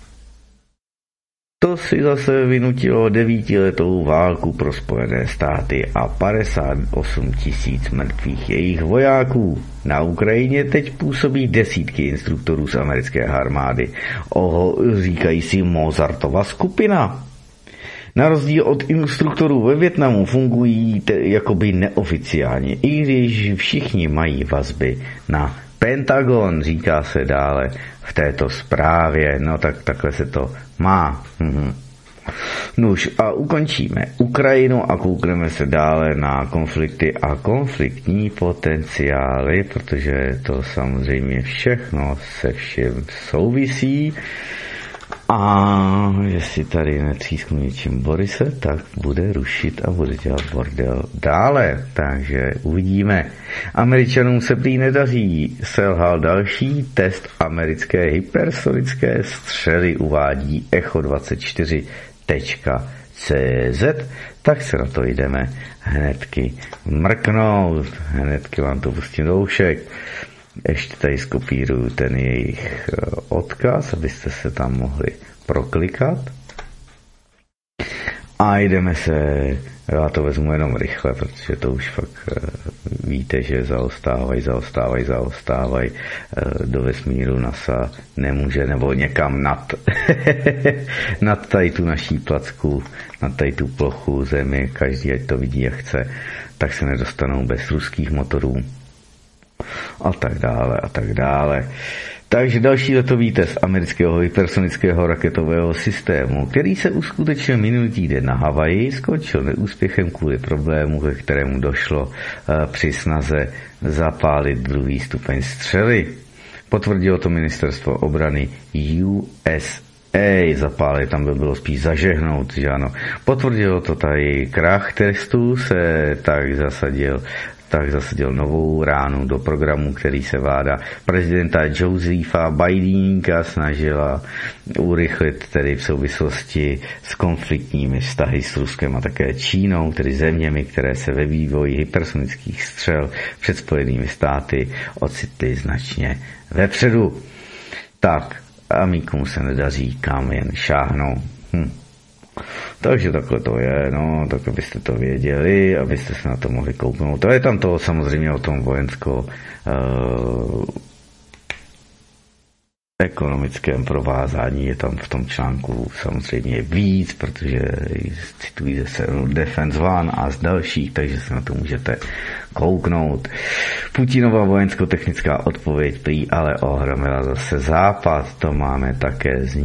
To si zase vynutilo 9letou válku pro Spojené státy a 58 000 mrtvých jejich vojáků. Na Ukrajině teď působí desítky instruktorů z americké armády. Říkají si Mozartova skupina. Na rozdíl od instruktorů ve Vietnamu fungují jakoby neoficiálně, i když všichni mají vazby na Pentagon, říká se dále v této zprávě. No tak takhle se to má. Nuž a ukončíme Ukrajinu a koukneme se dále na konflikty a konfliktní potenciály, protože to samozřejmě všechno se všem souvisí. A jestli tady netřísknu něčím Borise, tak bude rušit a bude dělat bordel dále. Takže uvidíme. Američanům se prý nedaří. Selhal další test americké hypersonické střely, uvádí echo24.cz. Tak se na to jdeme hnedky mrknout. Hnedky vám to pustím do ušek. Ještě tady skopíruju ten jejich odkaz, abyste se tam mohli proklikat. A jdeme se, já to vezmu jenom rychle, protože to už fakt víte, že zaostávají. Do vesmíru NASA nemůže, nebo někam nad tady tu naší placku, nad tady tu plochu Zemi, každý ať to vidí jak chce, tak se nedostanou bez ruských motorů. A tak dále. Takže další letový test amerického hypersonického raketového systému, který se uskutečnil minulý týden na Havaji, skončil neúspěchem kvůli problému, ke kterému došlo při snaze zapálit druhý stupeň střely. Potvrdilo to ministerstvo obrany USA. Zapálit tam by bylo spíš zažehnout, že ano. Potvrdilo to tady krach testů, se tak zasadil novou ránu do programu, který se vláda prezidenta Josepha Bidena snažila urychlit tedy v souvislosti s konfliktními vztahy s Ruskem a také Čínou, tedy zeměmi, které se ve vývoji hypersonických střel před Spojenými státy ocitly značně vepředu. Tak, amíkům se nedaří, kam jen šáhnou. Takže takhle to je, no, tak abyste to věděli, abyste se na to mohli kouknout. To je tam to samozřejmě o tom vojensko-ekonomickém provázání, je tam v tom článku samozřejmě víc, protože citují se Defense One a z dalších, takže se na to můžete kouknout. Putinova vojensko-technická odpověď prý ale ohromila zase Západ, to máme také z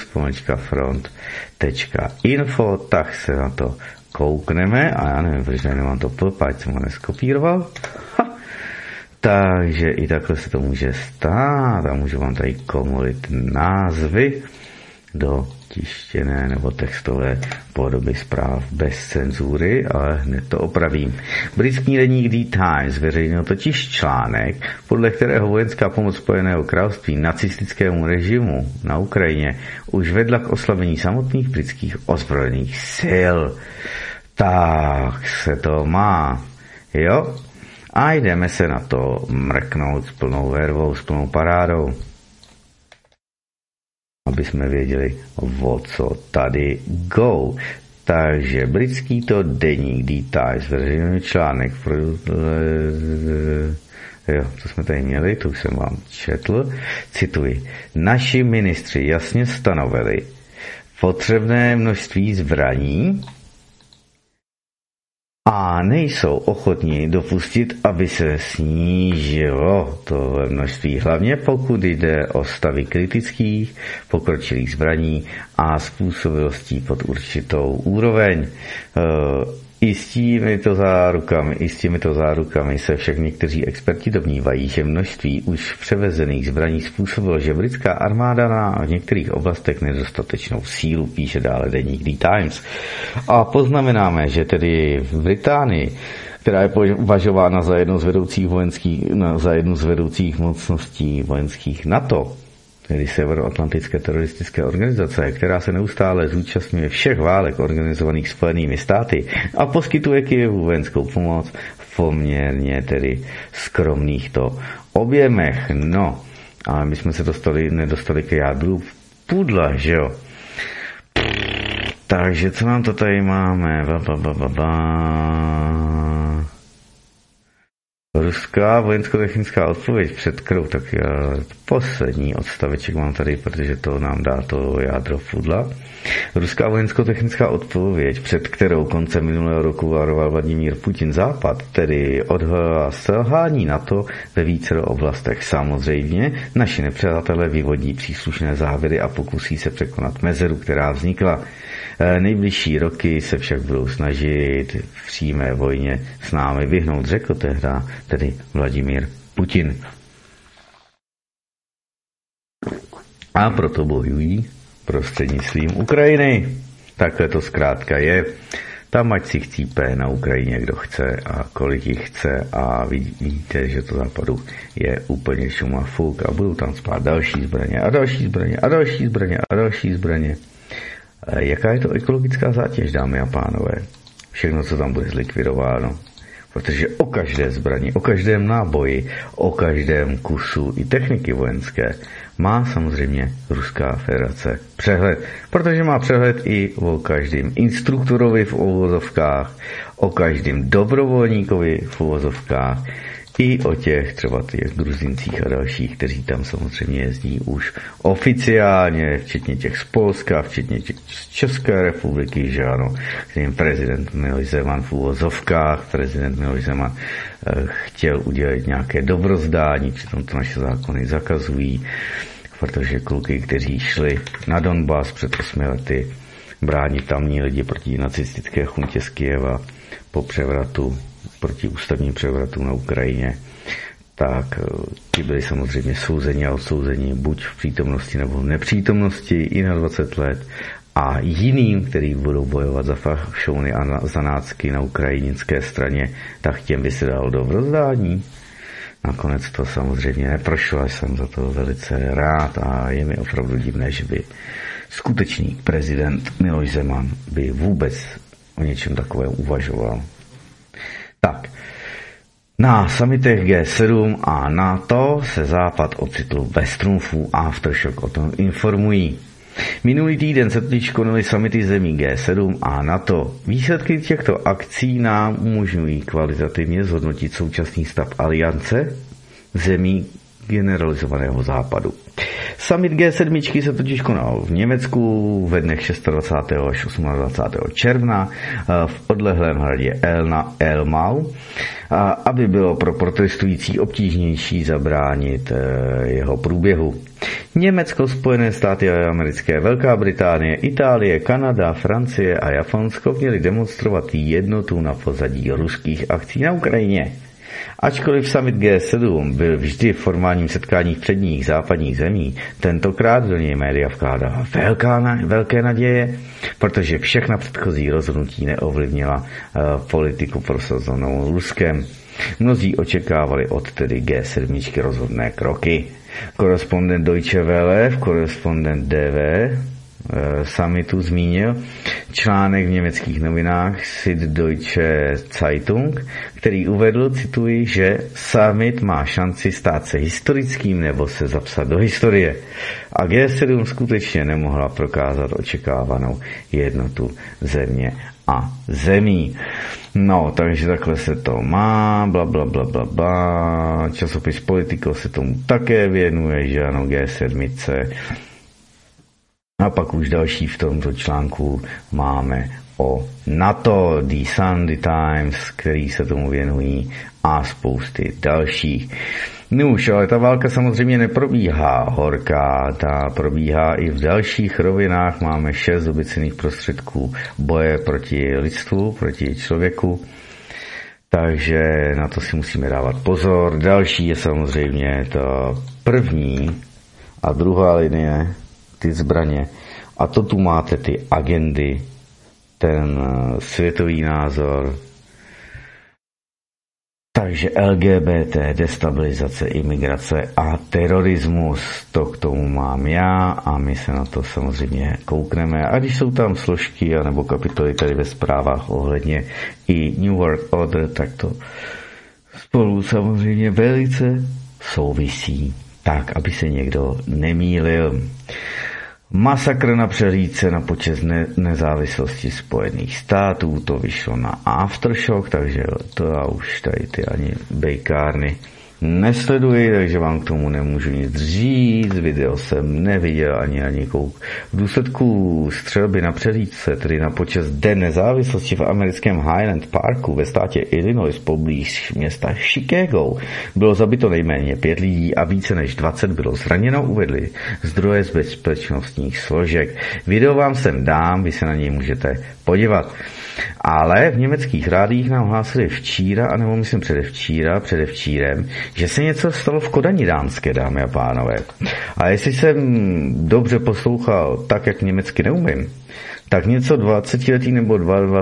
news.front.info, tak se na to koukneme a já nevím, proč nemám to ať jsem ho neskopíroval. Takže i takhle se to může stát a můžu vám tady komolit názvy do tištěné nebo textové podoby zpráv bez cenzury, ale hned to opravím. Britský deník The Times zveřejnil totiž článek, podle kterého vojenská pomoc Spojeného království nacistickému režimu na Ukrajině už vedla k oslabení samotných britských ozbrojených sil. Tak se to má. Jo? A jdeme se na to mrknout s plnou vervou, s plnou parádou, aby jsme věděli, o co tady go. Takže britský to deník The Times zveřejnil článek, to jsme tady měli, to už jsem vám četl, cituji. Naši ministři jasně stanovili potřebné množství zbraní a nejsou ochotní dopustit, aby se snížilo to množství, hlavně pokud jde o stavy kritických, pokročilých zbraní a způsobilostí pod určitou úroveň. I s těmito zárukami se však někteří experti domnívají, že množství už převezených zbraní způsobilo, že britská armáda má v některých oblastech nedostatečnou sílu, píše dále deník The Times. A poznamenáme, že tedy v Británii, která je považována za jednu z vedoucích mocností vojenských NATO, tedy Severoatlantické teroristické organizace, která se neustále zúčastňuje všech válek organizovaných Spojenými státy a poskytuje Kyjevu vojenskou pomoc v poměrně tedy skromných to objemech. No, ale my jsme se nedostali k jádru pudla, že jo? Takže co nám to tady máme? Ruská vojensko-technická odpověď před kterou, tak já poslední odstaveček mám tady, protože to nám dá to jádro pudla. Ruská vojensko-technická odpověď, před kterou koncem minulého roku varoval Vladimír Putin Západ, tedy odhalila selhání NATO ve vícero oblastech. Samozřejmě naši nepřátelé vyvodí příslušné závěry a pokusí se překonat mezeru, která vznikla. Nejbližší roky se však budou snažit v přímé vojně s námi vyhnout, řekl tehda tedy Vladimír Putin. A proto bojují prostřednictvím Ukrajiny. Takhle to zkrátka je. Tam ať si chcípe na Ukrajině, kdo chce a kolik jich chce a vidíte, že to Západu je úplně šum a fuk a budou tam spát další zbraně a další zbraně a další zbraně a další zbraně. Jaká je to ekologická zátěž, dámy a pánové? Všechno, co tam bude zlikvidováno. Protože o každé zbraní, o každém náboji, o každém kusu i techniky vojenské má samozřejmě Ruská federace přehled. Protože má přehled i o každém instruktorovi v uvozovkách, o každém dobrovolníkovi v uvozovkách, i o těch třeba těch Gruzincích a dalších, kteří tam samozřejmě jezdí už oficiálně, včetně těch z Polska, včetně těch z České republiky, že ano, kterým prezident Miloš Zeman v uvozovkách, prezident Miloš Zeman chtěl udělat nějaké dobrozdání, přitom to naše zákony zakazují, protože kluky, kteří šli na Donbas před 8 lety, bránit tamní lidi proti nacistické chuntě z Kyjeva po převratu, proti ústavním převratu na Ukrajině, tak ti byli samozřejmě souzeni a odsouzeni buď v přítomnosti nebo v nepřítomnosti i na 20 let a jiným, který budou bojovat za fašouny a za nácky na ukrajinské straně, tak těm by se dalo dobrozdání. Nakonec to samozřejmě neprošlo, jsem za to velice rád a je mi opravdu divné, že by skutečný prezident Miloš Zeman by vůbec o něčem takovém uvažoval. Tak, na summitech G7 a NATO se Západ ocitl bez trumfů a Aftershock o tom informují. Minulý týden se totiž konaly summity zemí G7 a NATO. Výsledky těchto akcí nám umožňují kvalitativně zhodnotit současný stav aliance zemí generalizovaného západu. Summit G7 se totiž konal v Německu ve dnech 26. až 28. června v odlehlém hradě Elmau, aby bylo pro protestující obtížnější zabránit jeho průběhu. Německo, Spojené státy americké, Velká Británie, Itálie, Kanada, Francie a Japonsko měly demonstrovat jednotu na pozadí ruských akcí na Ukrajině. Ačkoliv summit G7 byl vždy formálním setkáním předních západních zemí, tentokrát do něj média vkládala velké naděje, protože všechna předchozí rozhodnutí neovlivnila politiku prosazenou Ruskem. Mnozí očekávali od tedy G7 rozhodné kroky. Korespondent Deutsche Welle v korespondent DW summitu zmínil článek v německých novinách Süddeutsche Zeitung, který uvedl, cituji, že summit má šanci stát se historickým nebo se zapsat do historie. A G7 skutečně nemohla prokázat očekávanou jednotu země a zemí. No, takže takhle se to má, bla, bla, bla, bla, bla. Časopis Politico se tomu také věnuje, že ano, G7. A pak už další v tomto článku máme o NATO, The Sunday Times, který se tomu věnují a spousty dalších. Nuž, ale ta válka samozřejmě neprobíhá horká, ta probíhá i v dalších rovinách. Máme 6 obyčejných prostředků boje proti lidstvu, proti člověku, takže na to si musíme dávat pozor. Další je samozřejmě ta první a druhá linie, ty zbraně. A to tu máte ty agendy, ten světový názor. Takže LGBT, destabilizace, imigrace a terorismus, to k tomu mám já a my se na to samozřejmě koukneme. A když jsou tam složky anebo kapitoly tady ve zprávách ohledně i New World Order, tak to spolu samozřejmě velice souvisí. Tak, aby se někdo nemýlil. Masakr na přehlídce na počest nezávislosti Spojených států, to vyšlo na Aftershock, takže to já už tady ty ani bejkárny nesleduji, takže vám k tomu nemůžu nic říct, video jsem neviděl ani kouk. V důsledku střelby na přehlídce, tedy na počest Den nezávislosti v americkém Highland Parku ve státě Illinois poblíž města Chicago, bylo zabito nejméně 5 lidí a více než 20 bylo zraněno, uvedli zdroje z bezpečnostních složek. Video vám sem dám, vy se na něj můžete podívat. Ale v německých rádiích nám hlásili včíra, anebo myslím předevčírem, že se něco stalo v Kodani dánské, dámy a pánové. A jestli jsem dobře poslouchal tak, jak německy neumím, tak něco 20letý nebo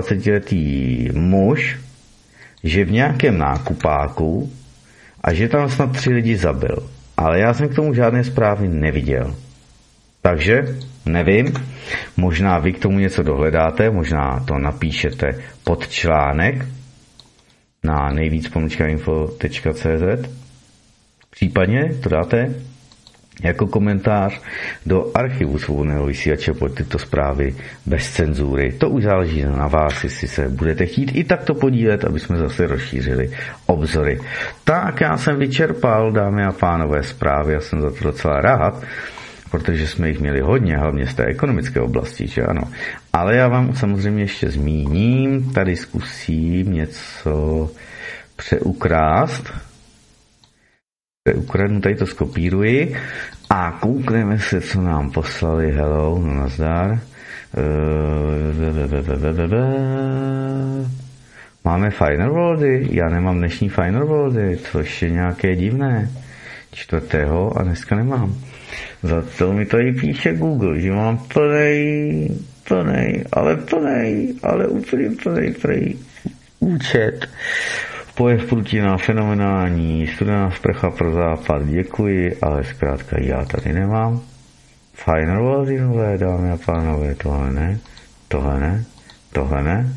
22letý muž, že v nějakém nákupáku a že tam snad 3 lidi zabil. Ale já jsem k tomu žádné zprávy neviděl. Takže nevím, možná vy k tomu něco dohledáte, možná to napíšete pod článek na nejvíc-info.cz, případně to dáte jako komentář do archivu Svobodného vysílače pod tyto zprávy bez cenzury. To už záleží na vás, jestli se budete chtít i takto podílet, aby jsme zase rozšířili obzory. Tak já jsem vyčerpal, dámy a pánové, zprávy, já jsem za to docela rád, protože jsme jich měli hodně, hlavně z té ekonomické oblasti, že ano. Ale já vám samozřejmě ještě zmíním, tady zkusím něco přeukrást. Přeukradnu, tady to skopíruji a koukneme se, co nám poslali. Hello, no nazdar. Máme Final Worldy, já nemám dnešní Final Worldy, což je nějaké divné. 4. a dneska nemám. Za to mi tady píše Google, že mám plnej, ale úplně plnej účet. Pojev Putina fenomenální, studená sprcha pro západ, děkuji, ale zkrátka já tady nemám. Final Worldy nové, dámy a pánové, tohle ne.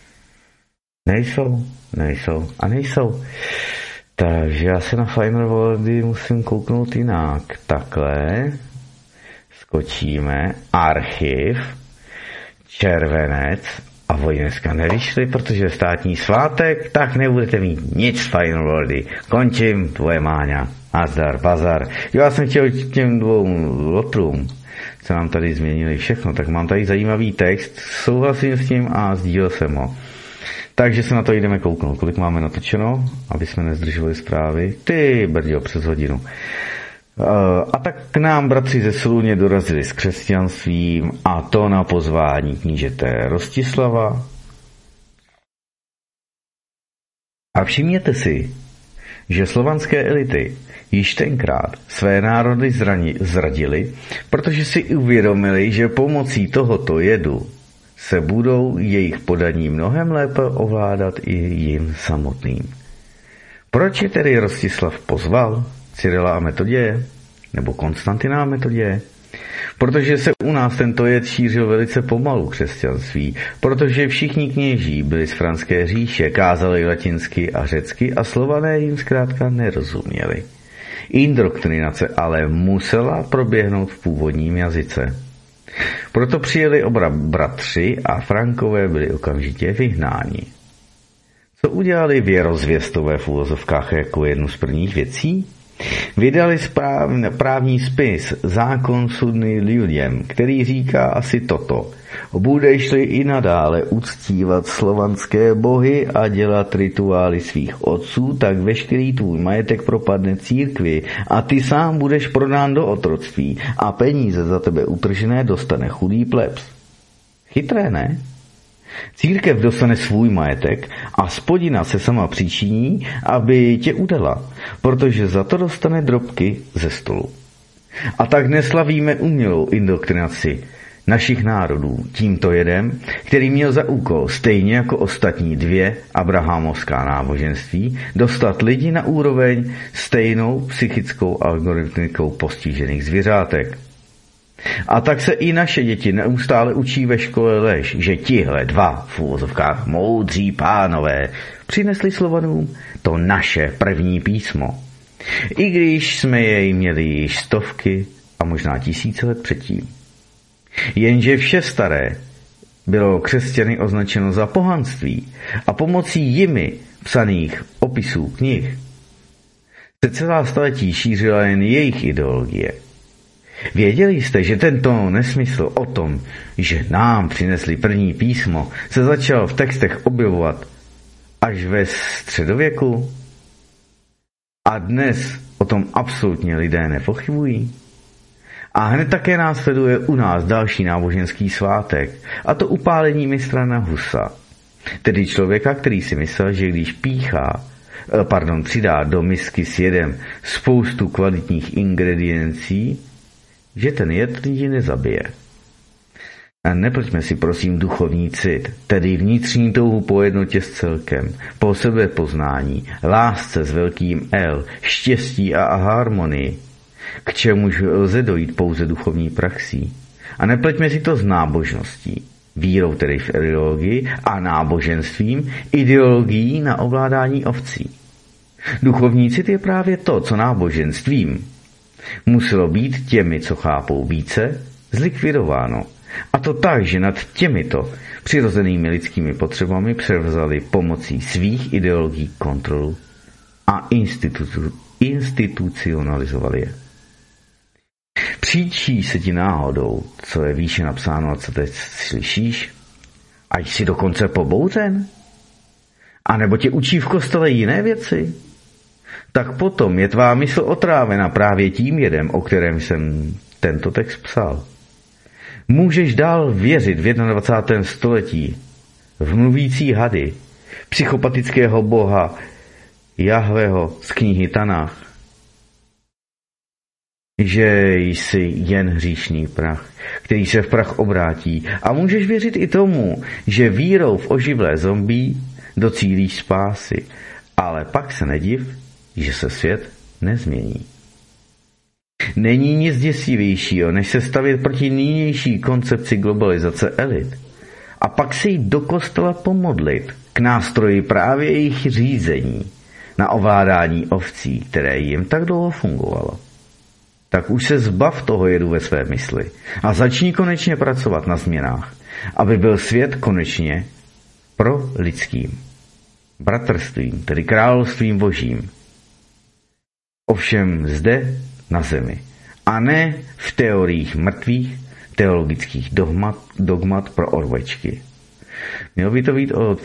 Nejsou. Takže já se na Final Worldy musím kouknout jinak. Takhle. Skočíme. Archiv. Červenec. A oni dneska nevyšli, protože je státní svátek, tak nebudete mít nic Final Worldy. Končím, tvoje Máňa. Nazdar, bazar. Já jsem chtěl těm 2 lotrům, co nám tady změnili všechno, tak mám tady zajímavý text, souhlasím s tím a sdílel jsem ho. Takže se na to jdeme kouknout. Kolik máme natočeno, aby jsme nezdržovali zprávy? Ty brďo, přes hodinu. A tak k nám bratři ze Soluně dorazili s křesťanstvím a to na pozvání knížete Rostislava. A všimněte si, že slovanské elity již tenkrát své národy zradili, protože si uvědomili, že pomocí tohoto jedu se budou jejich podaní mnohem lépe ovládat i jim samotným. Proč je tedy Rostislav pozval Cyrila a Metoděje? Nebo Konstantina a Metoděje? Protože se u nás tento jed šířil velice pomalu křesťanství, protože všichni kněží byli z Franské říše, kázali latinsky a řecky a Slované jim zkrátka nerozuměli. Indoktrinace ale musela proběhnout v původním jazyce. Proto přijeli oba bratři a Frankové byli okamžitě vyhnáni. Co udělali věrozvěstové v úvozovkách jako jednu z prvních věcí? Vydali právní spis Zákon sudný lidem, který říká asi toto. Budeš-li i nadále uctívat slovanské bohy a dělat rituály svých otců, tak veškerý tvůj majetek propadne církvi a ty sám budeš prodán do otroctví a peníze za tebe utržené dostane chudý plebs. Chytré, ne? Církev dostane svůj majetek a spodina se sama přičiní, aby tě udala, protože za to dostane drobky ze stolu. A tak neslavíme umělou indoktrinaci našich národů tímto jedem, který měl za úkol, stejně jako ostatní 2 abrahamovská náboženství, dostat lidi na úroveň stejnou psychickou algoritmikou postižených zvěřátek. A tak se i naše děti neustále učí ve škole lež, že tihle 2 v uvozovkách moudří pánové přinesli Slovanům to naše první písmo. I když jsme jej měli již stovky a možná 1000 let předtím. Jenže vše staré bylo křesťany označeno za pohanství a pomocí jimi psaných opisů knih se celá staletí šířila jen jejich ideologie. Věděli jste, že tento nesmysl o tom, že nám přinesli první písmo, se začal v textech objevovat až ve středověku? A dnes o tom absolutně lidé nepochybují? A hned také následuje u nás další náboženský svátek, a to upálení mistra Husa, tedy člověka, který si myslel, že když přidá do misky s jedem spoustu kvalitních ingrediencí, že ten jed lidi nezabije. A nepleťme si prosím duchovní cit, tedy vnitřní touhu po jednotě s celkem, po sebepoznání, lásce s velkým L, štěstí a harmonii, k čemuž lze dojít pouze duchovní praxí. A nepleťme si to s nábožností, vírou tedy v ideologii a náboženstvím, ideologií na ovládání ovcí. Duchovní cit je právě to, co náboženstvím muselo být těmi, co chápou více, zlikvidováno. A to tak, že nad těmito přirozenými lidskými potřebami převzali pomocí svých ideologií kontrolu a institucionalizovali je. Příčí se ti náhodou, co je výše napsáno a co teď slyšíš? Ať jsi dokonce pobouřen? A nebo tě učí v kostele jiné věci? Tak potom je tvá mysl otrávena právě tím jedem, o kterém jsem tento text psal. Můžeš dál věřit v 21. století v mluvící hady, psychopatického boha Jahveho z knihy Tanach, že jsi jen hříšný prach, který se v prach obrátí, a můžeš věřit i tomu, že vírou v oživlé zombie docílíš spásy, ale pak se nediv, že se svět nezmění. Není nic děsivějšího, než se stavět proti nynější koncepci globalizace elit a pak se jít do kostela pomodlit k nástroji právě jejich řízení na ovládání ovcí, které jim tak dlouho fungovalo. Tak už se zbav toho jedu ve své mysli a začni konečně pracovat na změnách, aby byl svět konečně pro lidským bratrstvím, tedy královstvím božím. Ovšem zde na zemi, a ne v teoriích mrtvých teologických dogmat pro orvečky. Mělo by to být od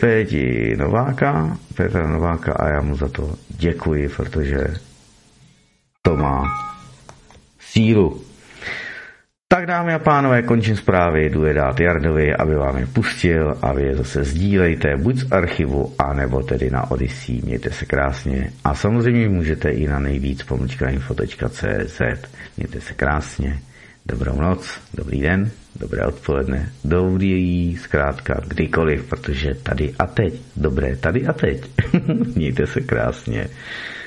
Petra Nováka a já mu za to děkuji, protože to má sílu. Tak, dámy a pánové, končím zprávy, jdu je dát Jardovi, aby vám je pustil a vy je zase sdílejte, buď z archivu, anebo tedy na Odyssey. Mějte se krásně a samozřejmě můžete i na nejvíc.info.cz. Mějte se krásně, dobrou noc, dobrý den, dobré odpoledne, dobrý zkrátka kdykoliv, protože tady a teď, dobré tady a teď. Mějte se krásně.